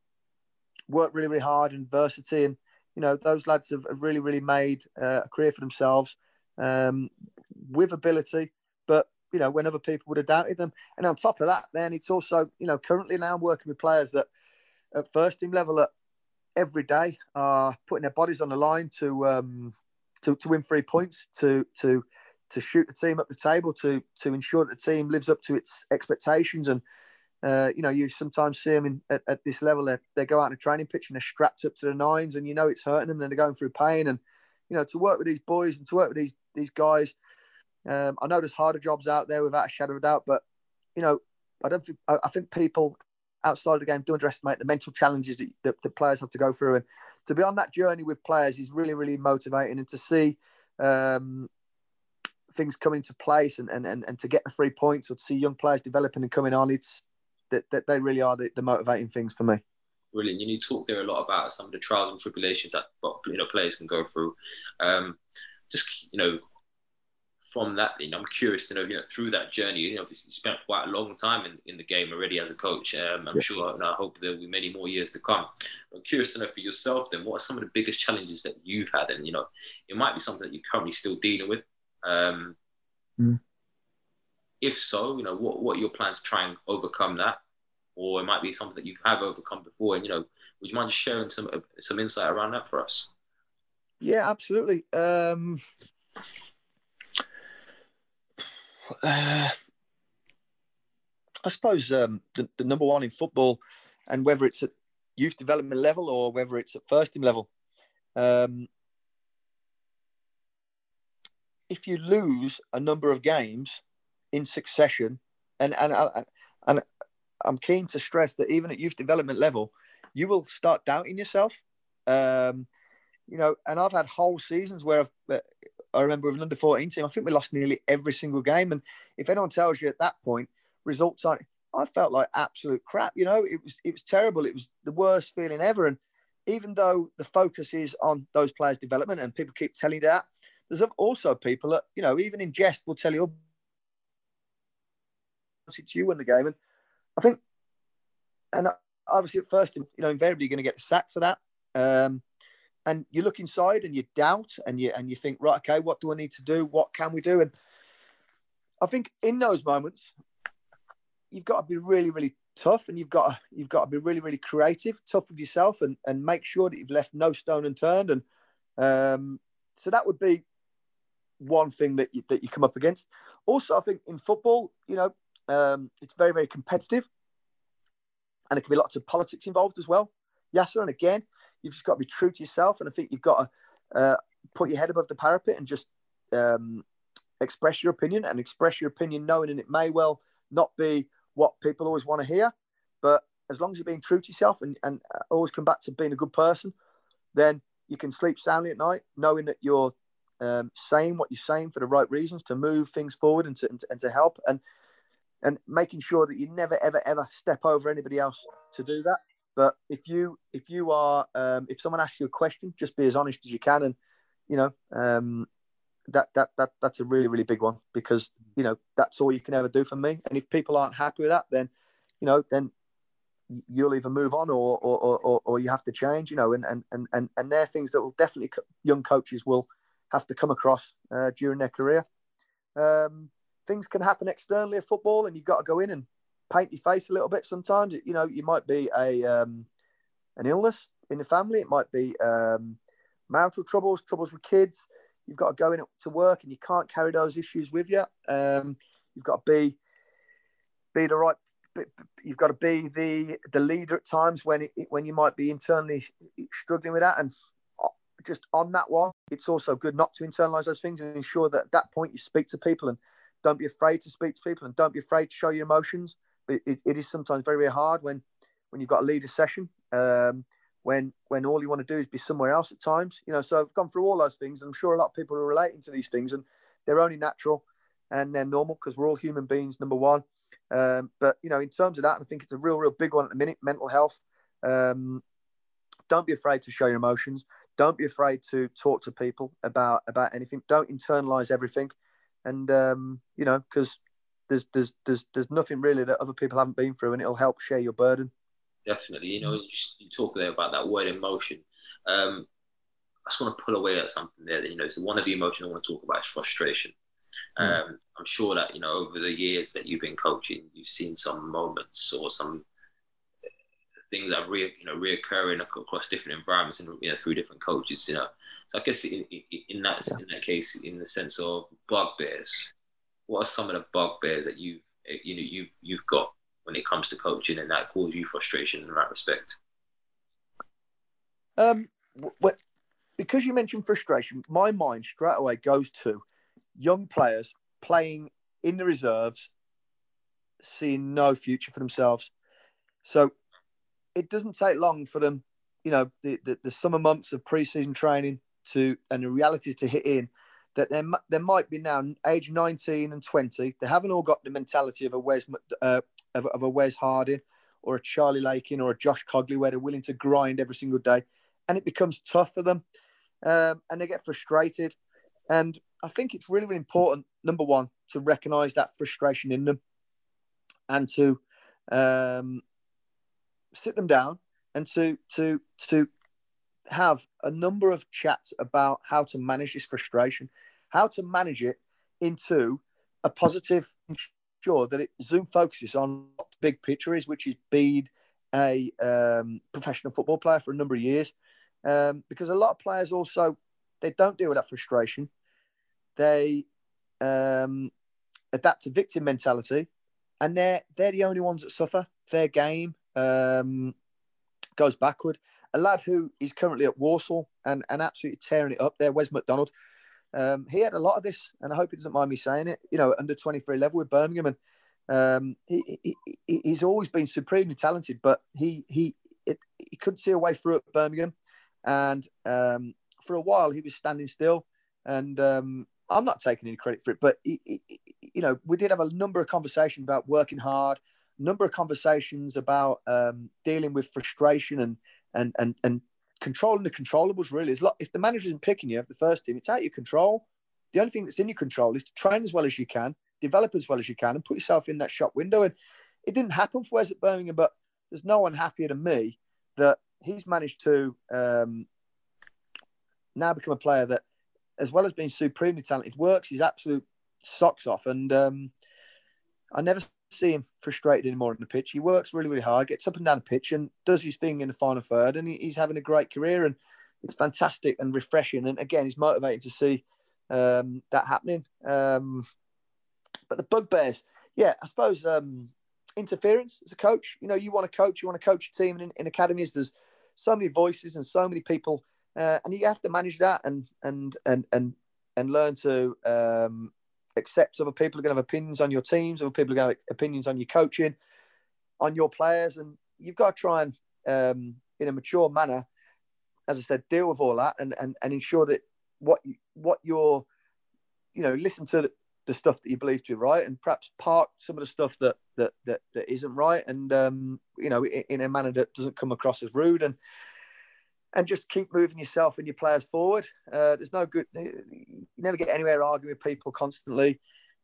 work really, really hard in adversity. And, you know, those lads have, have really, really made uh, a career for themselves um, with ability, but, you know, when other people would have doubted them. And on top of that, then it's also, you know, currently now I'm working with players that at first team level at every day are putting their bodies on the line to um, to, to win three points, to to to shoot the team up the table, to to ensure that the team lives up to its expectations. And, uh, you know, you sometimes see them in, at, at this level, they, they go out on a training pitch and they're strapped up to the nines, and, you know, it's hurting them, and they're going through pain. And, you know, to work with these boys and to work with these these guys, um, I know there's harder jobs out there without a shadow of a doubt, but, you know, I don't think, I, I think people outside of the game do underestimate the mental challenges that, that the players have to go through. And to be on that journey with players is really, really motivating. And to see um, things coming into place and, and, and, and to get the three points, or to see young players developing and coming on, it's that, that they really are the, the motivating things for me. Brilliant. You talk there a lot about some of the trials and tribulations that, you know, players can go through. Um, just, you know, from that, you know, I'm curious to know, you know, through that journey, you know, you spent quite a long time in, in the game already as a coach. Um, I'm yeah. sure, and I hope there will be many more years to come. I'm curious to know for yourself then, what are some of the biggest challenges that you've had? And, you know, it might be something that you're currently still dealing with. Um, mm. If so, you know, what, what are your plans to try and overcome that? Or it might be something that you have overcome before. And, you know, would you mind just sharing some some insight around that for us? Yeah, absolutely. Um, uh, I suppose um, the, the number one in football, and whether it's at youth development level or whether it's at first team level, um, if you lose a number of games in succession, and and and, and I'm keen to stress that even at youth development level, you will start doubting yourself. Um, you know, and I've had whole seasons where I've, uh, I remember with an under fourteen team, I think we lost nearly every single game. And if anyone tells you at that point, results aren't, I felt like absolute crap. You know, it was it was terrible. It was the worst feeling ever. And even though the focus is on those players' development and people keep telling you that, there's also people that, you know, even in jest will tell you, it's you win the game. And I think, and obviously at first, you know, invariably you're going to get sacked for that. Um, and you look inside and you doubt and you and you think, right, okay, what do I need to do? What can we do? And I think in those moments, you've got to be really, really tough, and you've got to, you've got to be really, really creative, tough with yourself, and, and make sure that you've left no stone unturned. And um, so that would be one thing that you, that you come up against. Also, I think in football, you know, um, it's very, very competitive, and there can be lots of politics involved as well. Yasser, and again, you've just got to be true to yourself. And I think you've got to uh, put your head above the parapet and just um, express your opinion and express your opinion knowing, and it may well not be what people always want to hear. But as long as you're being true to yourself and, and always come back to being a good person, then you can sleep soundly at night knowing that you're um, saying what you're saying for the right reasons, to move things forward and to, and to, and to help. And, and making sure that you never, ever, ever step over anybody else to do that. But if you if you are um, if someone asks you a question, just be as honest as you can, and you know um, that that that that's a really really big one, because you know that's all you can ever do for me. And if people aren't happy with that, then you know then you'll either move on or or, or or you have to change, you know, and and and and they're things that will definitely young coaches will have to come across uh, during their career. Um, things can happen externally of football, and you've got to go in and paint your face a little bit. Sometimes, you know, you might be a um, an illness in the family. It might be um, marital troubles, troubles with kids. You've got to go in to work, and you can't carry those issues with you. Um, you've got to be be the right. You've got to be the the leader at times when it, when you might be internally struggling with that. And just on that one, it's also good not to internalize those things and ensure that at that point you speak to people and don't be afraid to speak to people and don't be afraid to show your emotions. It, it, it is sometimes very, very hard when when you've got a leader session, um, when when all you want to do is be somewhere else at times. You know, so I've gone through all those things, and I'm sure a lot of people are relating to these things, and they're only natural and they're normal because we're all human beings, number one. Um, but, you know, in terms of that, I think it's a real, real big one at the minute, mental health. Um, don't be afraid to show your emotions. Don't be afraid to talk to people about, about anything. Don't internalize everything. And, um, you know, because there's, there's, there's, there's nothing really that other people haven't been through, and it'll help share your burden. Definitely. You know, you, you talk there about that word emotion. Um, I just want to pull away at something there that, you know, so one of the emotions I want to talk about is frustration. Um, I'm sure that, you know, over the years that you've been coaching, you've seen some moments or some things that are re, you know, reoccurring across different environments and, you know, through different coaches, you know. So I guess in, in that yeah. in that case, in the sense of bugbears, what are some of the bugbears that you've you know you've you've got when it comes to coaching and that cause you frustration in that respect? Um, what, because you mentioned frustration, my mind straight away goes to young players playing in the reserves, seeing no future for themselves. So it doesn't take long for them, you know, the, the, the summer months of pre-season training to, and the realities to hit in, that there, there might be now age nineteen and twenty. They haven't all got the mentality of a Wes, uh, of, of a Wes Harding or a Charlie Lakin or a Josh Cogley, where they're willing to grind every single day. And it becomes tough for them. Um, and they get frustrated. And I think it's really, really important, number one, to recognise that frustration in them and to um, sit them down and to to to have a number of chats about how to manage this frustration, how to manage it into a positive, ensure that it zoom focuses on what the big picture is, which is being a um, professional football player for a number of years. Um, because a lot of players also, they don't deal with that frustration. They um, adapt to victim mentality, and they're, they're the only ones that suffer. Their game um, goes backward. A lad who is currently at Walsall and, and absolutely tearing it up there, Wes McDonald, um, he had a lot of this, and I hope he doesn't mind me saying it, you know, under twenty-three level with Birmingham. And um, he, he, he's always been supremely talented, but he he it, he couldn't see a way through at Birmingham. And um, for a while, he was standing still. And um, I'm not taking any credit for it, but, he, he, you know, we did have a number of conversations about working hard, a number of conversations about um, dealing with frustration and and and and controlling the controllables, really. It's like, if the manager isn't picking you, the first team, it's out of your control. The only thing that's in your control is to train as well as you can, develop as well as you can, and put yourself in that shop window. And it didn't happen for Wes at Birmingham, but there's no one happier than me that he's managed to um, now become a player that, as well as being supremely talented, works his absolute socks off. And um, I never see him frustrated anymore on the pitch. He works really, really hard, gets up and down the pitch and does his thing in the final third. And he's having a great career, and it's fantastic and refreshing. And again, it's motivating to see um, that happening. Um, but the bugbears, yeah, I suppose um, interference as a coach. You know, you want to coach, you want to coach a team in, in academies. There's so many voices and so many people, uh, and you have to manage that and and and and and learn to um, accept other people are going to have opinions on your teams, other people are going to have opinions on your coaching, on your players, and you've got to try and, um, in a mature manner, as I said, deal with all that and and, and ensure that what you, what you're, you know, listen to the, the stuff that you believe to be right, and perhaps park some of the stuff that that that, that isn't right, and um, you know, in, in a manner that doesn't come across as rude, and and just keep moving yourself and your players forward. Uh, there's no good, you never get anywhere arguing with people constantly.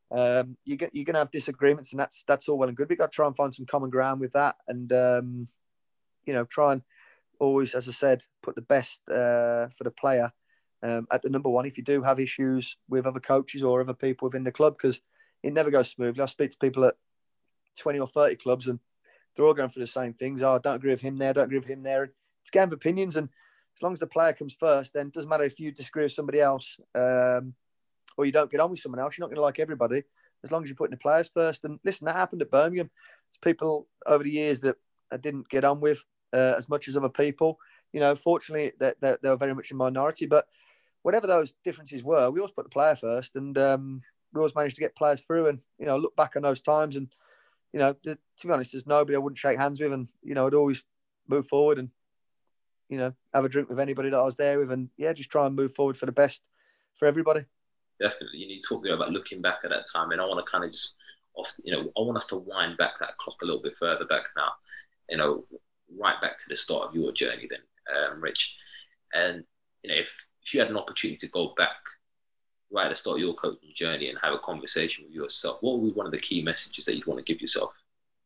Um, you get, you're going to have disagreements, and that's that's all well and good. We've got to try and find some common ground with that, and um, you know, try and always, as I said, put the best uh, for the player um, at the number one. If you do have issues with other coaches or other people within the club, because it never goes smoothly. I speak to people at twenty or thirty clubs, and they're all going for the same things. Oh, I don't agree with him there, don't agree with him there. It's a game of opinions, and as long as the player comes first, then it doesn't matter if you disagree with somebody else um, or you don't get on with someone else. You're not going to like everybody as long as you're putting the players first. And listen, that happened at Birmingham. There's people over the years that I didn't get on with uh, as much as other people. You know, fortunately, they, they, they were very much a minority. But whatever those differences were, we always put the player first, and um, we always managed to get players through. And, you know, look back on those times, and, you know, to be honest, there's nobody I wouldn't shake hands with. And, you know, I'd always move forward and, you know, have a drink with anybody that I was there with, and yeah, just try and move forward for the best for everybody. Definitely. You need to talk there about looking back at that time, and I want to kind of just, off, you know, I want us to wind back that clock a little bit further back now, you know, right back to the start of your journey then, um, Rich. And, you know, if, if you had an opportunity to go back right at the start of your coaching journey and have a conversation with yourself, what would be one of the key messages that you'd want to give yourself?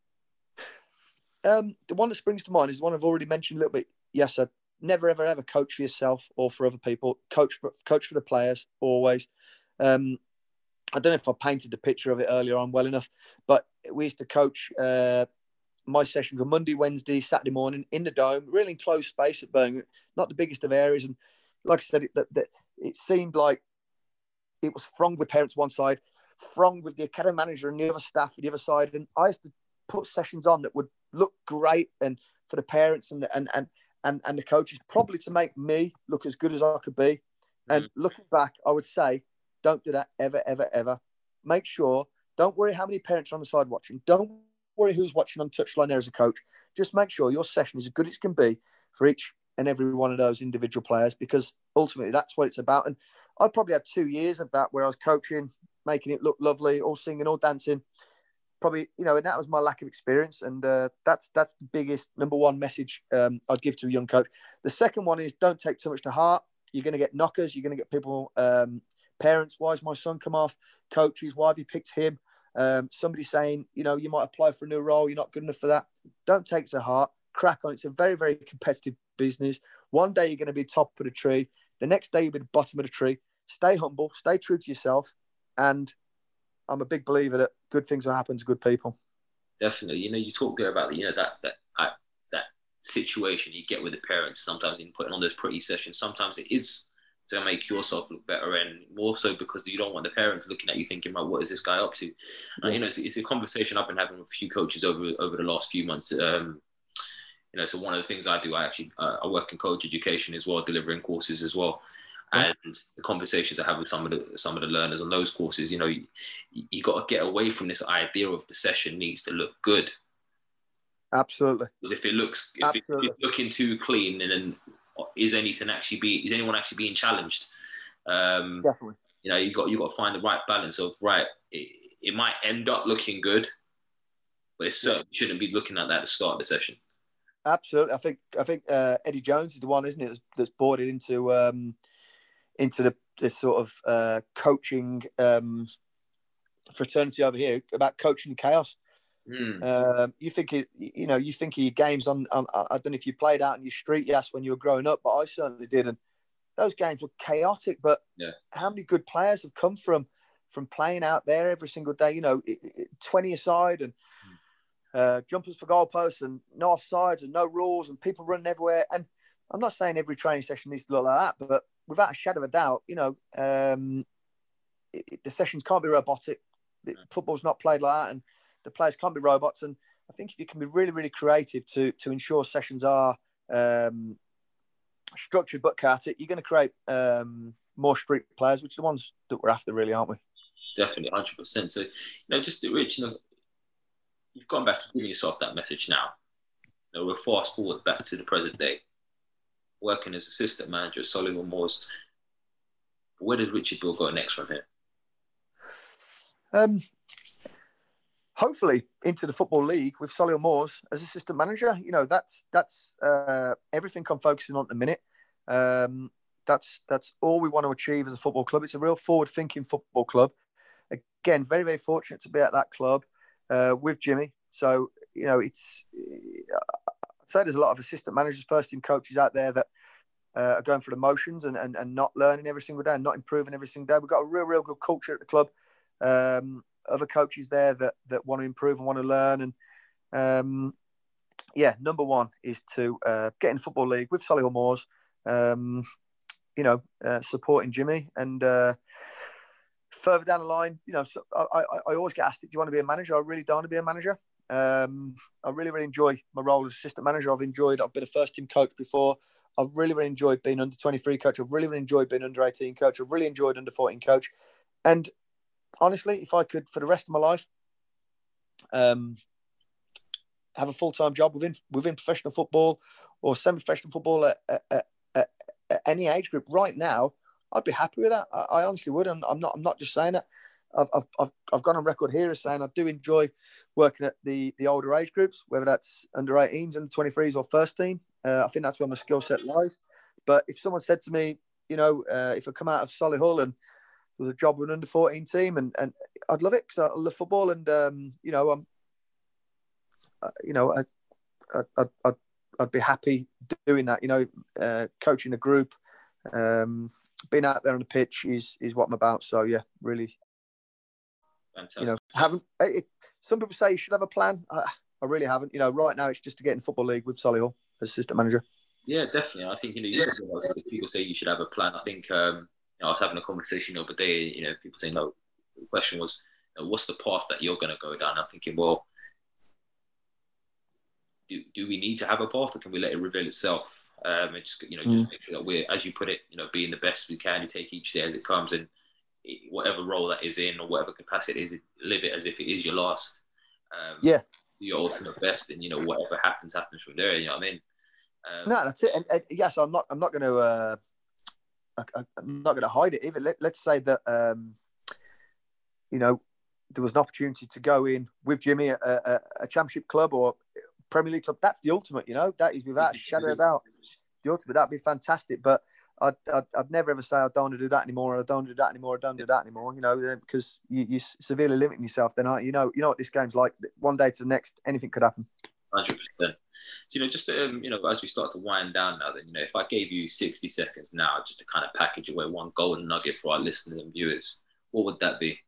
Um, the one that springs to mind is the one I've already mentioned a little bit. Yes, sir. Never, ever, ever coach for yourself or for other people. Coach for, coach for the players, always. Um, I don't know if I painted the picture of it earlier on well enough, but we used to coach uh, my sessions on Monday, Wednesday, Saturday morning in the Dome, really enclosed space at Birmingham, not the biggest of areas. And like I said, it, that, it seemed like it was thronged with parents one side, thronged with the academy manager and the other staff on the other side. And I used to put sessions on that would look great and for the parents and and and and, and the coaches, probably to make me look as good as I could be. And mm-hmm. looking back, I would say, don't do that ever, ever, ever. Make sure, don't worry how many parents are on the side watching. Don't worry who's watching on touchline there as a coach. Just make sure your session is as good as it can be for each and every one of those individual players, because ultimately that's what it's about. And I probably had two years of that where I was coaching, making it look lovely, all singing, all dancing. Probably, you know, and that was my lack of experience. And uh, that's that's the biggest, number one message um, I'd give to a young coach. The second one is don't take too much to heart. You're going to get knockers. You're going to get people, um, parents, why has my son come off? Coaches, why have you picked him? Um, somebody saying, you know, you might apply for a new role. You're not good enough for that. Don't take it to heart. Crack on. It's a very, very competitive business. One day you're going to be top of the tree. The next day you'll be the bottom of the tree. Stay humble. Stay true to yourself. And I'm a big believer that good things will happen to good people. Definitely. You know, you talk there about, you know, that that uh, that situation you get with the parents, sometimes in putting on those pretty sessions. Sometimes it is to make yourself look better, and more so because you don't want the parents looking at you thinking, "Well, what is this guy up to?" Yeah. Uh, you know, it's, it's a conversation I've been having with a few coaches over over the last few months. Um, you know, so one of the things I do, I actually uh, I work in coach education as well, delivering courses as well. And the conversations I have with some of the some of the learners on those courses, you know, you, you got to get away from this idea of the session needs to look good. Absolutely. Because if it looks, if it, it's looking too clean, and then is anything actually be is anyone actually being challenged? Um, Definitely. You know, you got you got to find the right balance of right. It, it might end up looking good, but it certainly shouldn't be looking at that at the start of the session. Absolutely. I think I think uh, Eddie Jones is the one, isn't it, that's, that's brought it into. Um, into the this sort of uh, coaching um, fraternity over here about coaching chaos. Mm. Uh, you think it, you know, you think of your games on, on, I don't know if you played out in your street, yes, when you were growing up, but I certainly did. And those games were chaotic, but yeah. How many good players have come from, from playing out there every single day, you know, twenty aside and uh, jumpers for goalposts and no offsides and no rules and people running everywhere. And I'm not saying every training session needs to look like that, but without a shadow of a doubt, you know, um, it, it, the sessions can't be robotic. It, football's not played like that, and the players can't be robots. And I think if you can be really, really creative to to ensure sessions are um, structured but chaotic, you're going to create um, more street players, which are the ones that we're after, really, aren't we? Definitely, one hundred percent. So, you know, just Rich, you know, you've gone back and given yourself that message now. You know, we're fast forward back to the present day. Working as assistant manager at Solihull Moors. Where does Richard Beale go next from here? Um, hopefully into the Football League with Solihull Moors as assistant manager. You know, that's that's uh, everything I'm focusing on at the minute. Um, that's that's all we want to achieve as a football club. It's a real forward-thinking football club. again, very, very fortunate to be at that club uh, with Jimmy. So, you know, it's, I'd say there's a lot of assistant managers, first team coaches out there that uh, are going through the motions and, and, and not learning every single day and not improving every single day. We've got a real, real good culture at the club. Um, other coaches there that, that want to improve and want to learn. And um, yeah, number one is to uh, get in the Football League with Solihull Moors, um, you know, uh, supporting Jimmy. And uh, further down the line, you know, so I, I, I always get asked, do you want to be a manager? I really don't want to be a manager. Um, I really, really enjoy my role as assistant manager. I've enjoyed, I've been a first team coach before. I've really, really enjoyed being under twenty-three coach. I've really, really enjoyed being under eighteen coach. I've really enjoyed under fourteen coach. And honestly, if I could, for the rest of my life, um, have a full-time job within within professional football or semi-professional football at, at, at, at any age group right now, I'd be happy with that. I, I honestly would. I'm, I'm not. I'm not just saying it. I've, I've I've I've gone on record here as saying I do enjoy working at the the older age groups, whether that's under eighteens, under twenty-threes, or first team. Uh, I think that's where my skill set lies. But if someone said to me, you know, uh, if I come out of Solihull and there was a job with an under fourteen team, and, and I'd love it because I love football, and um, you know, I'm, uh, you know, I, I, I'd I'd be happy doing that. You know, uh, coaching a group, um, being out there on the pitch is is what I'm about. So yeah, really. Fantastic. You know, haven't it, some people say you should have a plan. I, I really haven't. You know, right now it's just to get in the Football League with Solihull as assistant manager. Yeah, definitely. I think, you know, you said, you know, if people say you should have a plan. I think um, you know, I was having a conversation the other day. You know, people saying, no. The question was, you know, what's the path that you're going to go down? I'm thinking, well, do do we need to have a path, or can we let it reveal itself? Um, and just you know, just mm. make sure that we're, as you put it, you know, being the best we can. You take each day as it comes, and whatever role that is in or whatever capacity it is, live it as if it is your last. Um, yeah. Your ultimate best, and you know whatever happens, happens from there. You know what I mean? Um, no, that's it. And, and yes, I'm not. I'm not going to. Uh, I, I'm not going to hide it. Even let, let's say that um, you know there was an opportunity to go in with Jimmy at a, a, a Championship club or Premier League club. That's the ultimate. You know, that is without a shadow of a doubt the ultimate. That'd be fantastic. But I'd, I'd, I'd never ever say I don't want to do that anymore. Or I don't want to do that anymore. I don't do that anymore. You know, because you, you're severely limiting yourself. Then, aren't you? You know, you know what this game's like. One day to the next, anything could happen. Hundred percent. So you know, just um, you know, as we start to wind down now, then you know, if I gave you sixty seconds now, just to kind of package away one golden nugget for our listeners and viewers, what would that be?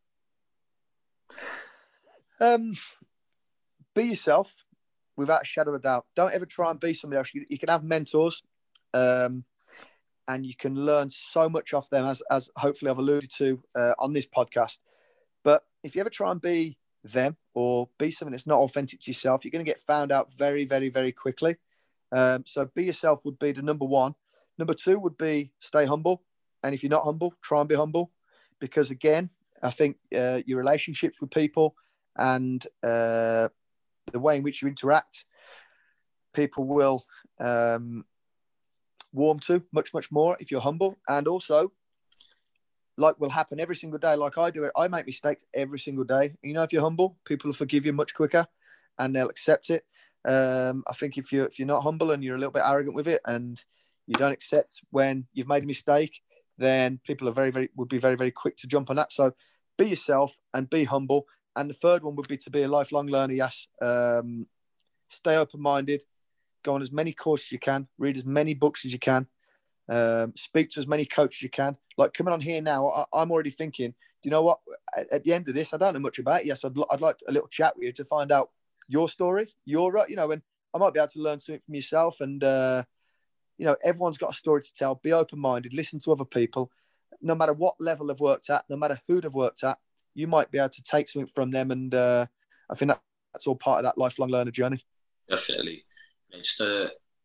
Um, be yourself, without a shadow of a doubt. Don't ever try and be somebody else. You, you can have mentors. Um. And you can learn so much off them, as as hopefully I've alluded to uh, on this podcast. But if you ever try and be them or be something that's not authentic to yourself, you're going to get found out very, very, very quickly. Um, so be yourself would be the number one. Number two would be stay humble. And if you're not humble, try and be humble. Because again, I think uh, your relationships with people and uh, the way in which you interact, people will... Um, warm to much, much more if you're humble. And also, like will happen every single day, like I do it, I make mistakes every single day. You know, if you're humble, people will forgive you much quicker and they'll accept it. Um, I think if you're, if you're not humble and you're a little bit arrogant with it and you don't accept when you've made a mistake, then people are very, very, would be very, very quick to jump on that. So be yourself and be humble. And the third one would be to be a lifelong learner, yes. Um, stay open-minded. Go on as many courses as you can, read as many books as you can, um, speak to as many coaches as you can. Like coming on here now, I, I'm already thinking, do you know what? At, at the end of this, I don't know much about it. Yes, I'd, I'd like a little chat with you to find out your story, your, you know, and I might be able to learn something from yourself. And, uh, you know, everyone's got a story to tell. Be open-minded, listen to other people. No matter what level they've worked at, no matter who they've worked at, you might be able to take something from them. And uh, I think that, that's all part of that lifelong learner journey. Definitely. Just uh,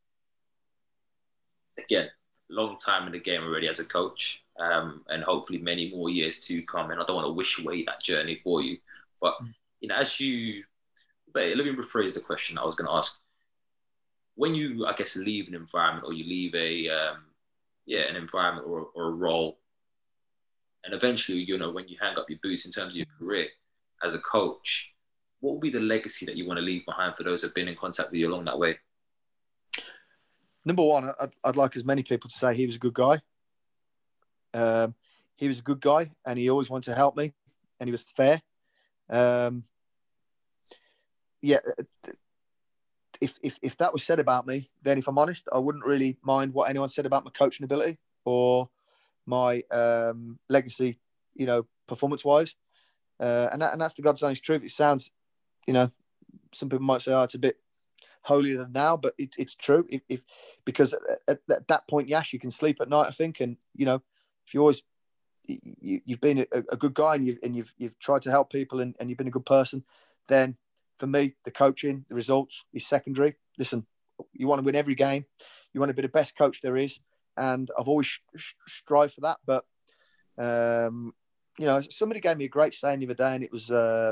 again, long time in the game already as a coach, um, and hopefully many more years to come. And I don't want to wish away that journey for you, but you know, as you, but let me rephrase the question I was going to ask. When you, I guess, leave an environment or you leave a, um, yeah, an environment or, or a role, and eventually, you know, when you hang up your boots in terms of your career as a coach, what will be the legacy that you want to leave behind for those that have been in contact with you along that way? Number one, I'd, I'd like as many people to say he was a good guy. Um, he was a good guy and he always wanted to help me. and he was fair. Um, yeah, if, if if that was said about me, then if I'm honest, I wouldn't really mind what anyone said about my coaching ability or my um, legacy, you know, performance-wise. Uh, and that, and that's the God's honest truth. It sounds, you know, some people might say, oh, it's a bit holier than thou, but it, it's true. If, if because at, at that point, Yash, you can sleep at night, I think. And, you know, if you always, you, you've been a, a good guy and you've, and you've, you've tried to help people and, and you've been a good person, then for me, the coaching, the results is secondary. Listen, you want to win every game. You want to be the best coach there is. And I've always sh- strive for that. But, um, you know, somebody gave me a great saying the other day, and it was, uh,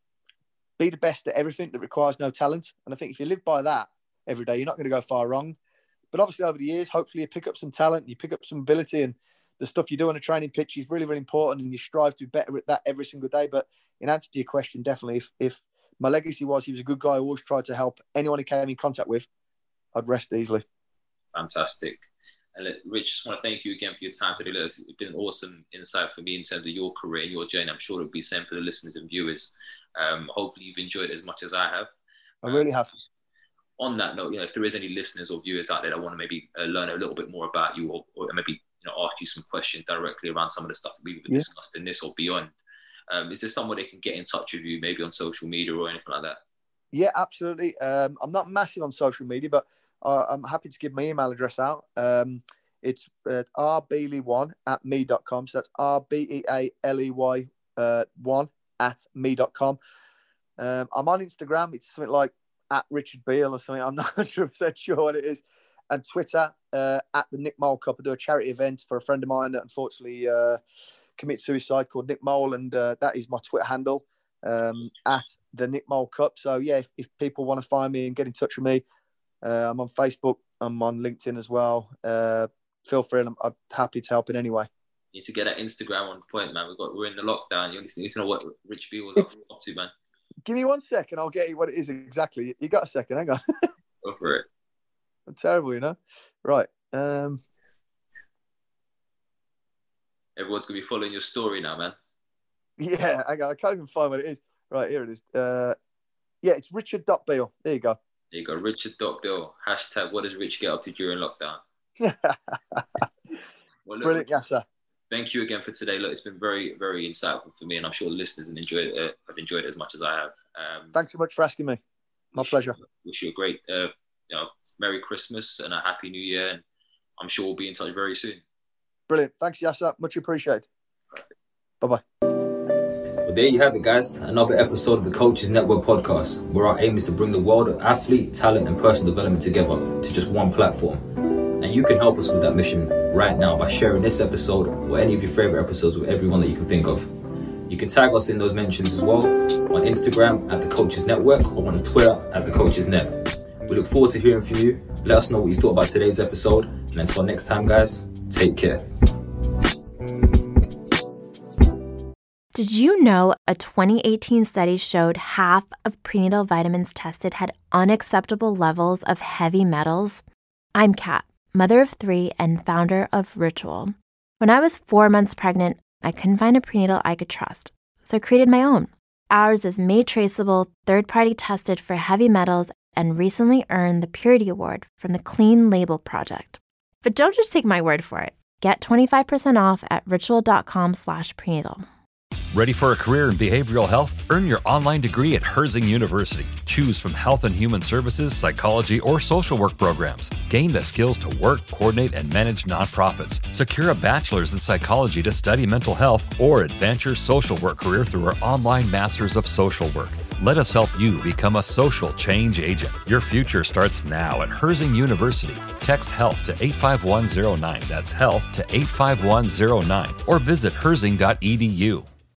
be the best at everything that requires no talent. And I think if you live by that every day, you're not going to go far wrong. But obviously over the years, hopefully you pick up some talent, you pick up some ability, and the stuff you do on a training pitch is really, really important, and you strive to be better at that every single day. But in answer to your question, definitely, if, if my legacy was he was a good guy who always tried to help anyone he came in contact with, I'd rest easily. Fantastic. And Rich, just want to thank you again for your time today. It's been an awesome insight for me in terms of your career and your journey. I'm sure it'll be the same for the listeners and viewers. Um, hopefully you've enjoyed it as much as I have. I really have. Um, on that note, you know, if there is any listeners or viewers out there that want to maybe uh, learn a little bit more about you, or, or maybe you know ask you some questions directly around some of the stuff that we've yeah. discussed in this or beyond, um, is there someone they can get in touch with you, maybe on social media or anything like that? Yeah, absolutely. Um, I'm not massive on social media, but uh, I'm happy to give my email address out. Um, it's uh, r bealey one at me dot com. So that's R B E A L E Y uh, one at me dot com. Um, I'm on Instagram. It's something like at Richard Beale or something. I'm not one hundred percent sure what it is. And Twitter, uh, at the Nick Mole Cup. I do a charity event for a friend of mine that unfortunately uh, committed suicide called Nick Mole. And uh, that is my Twitter handle, um, at the Nick Mole Cup. So, yeah, if, if people want to find me and get in touch with me, uh, I'm on Facebook. I'm on LinkedIn as well. Uh, feel free. I'm, I'm happy to help in any way. Need to get that Instagram on point, man. We've got we're in the lockdown. You need to know what Rich Beale was up, up to, man. Give me one second. I'll get you what it is exactly. You got a second? Hang on. Go for it. I'm terrible, you know. Right. Um. Everyone's gonna be following your story now, man. Yeah, hang on. I can't even find what it is. Right, here it is. Uh, yeah, it's Richard Beale. There you go. There you go. Richard Beale. Hashtag what does Rich get up to during lockdown? Well, look, brilliant, yes, sir. Thank you again for today. Look, it's been very, very insightful for me, and I'm sure the listeners have enjoyed it. Uh, have enjoyed it as much as I have. Um, Thanks so much for asking me. My wish pleasure. You, wish you a great, uh, you know, Merry Christmas and a Happy New Year, and I'm sure we'll be in touch very soon. Brilliant. Thanks, Yasser. Much appreciated. Bye bye. Well, there you have it, guys. Another episode of the Coaches Network podcast, where our aim is to bring the world of athlete, talent, and personal development together to just one platform. And you can help us with that mission right now by sharing this episode or any of your favorite episodes with everyone that you can think of. You can tag us in those mentions as well on Instagram at the Coaches Network or on Twitter at the Coaches Net. We look forward to hearing from you. Let us know what you thought about today's episode. And until next time, guys, take care. Did you know a twenty eighteen study showed half of prenatal vitamins tested had unacceptable levels of heavy metals? I'm Kat, mother of three and founder of Ritual. When I was four months pregnant, I couldn't find a prenatal I could trust, so I created my own. Ours is made traceable, third-party tested for heavy metals, and recently earned the Purity Award from the Clean Label Project. But don't just take my word for it. Get twenty-five percent off at ritual.com slash prenatal. Ready for a career in behavioral health? Earn your online degree at Herzing University. Choose from health and human services, psychology, or social work programs. Gain the skills to work, coordinate, and manage nonprofits. Secure a bachelor's in psychology to study mental health, or advance your social work career through our online Masters of Social Work. Let us help you become a social change agent. Your future starts now at Herzing University. Text HEALTH to eight five one zero nine. That's HEALTH to eight five one zero nine. Or visit herzing dot e d u.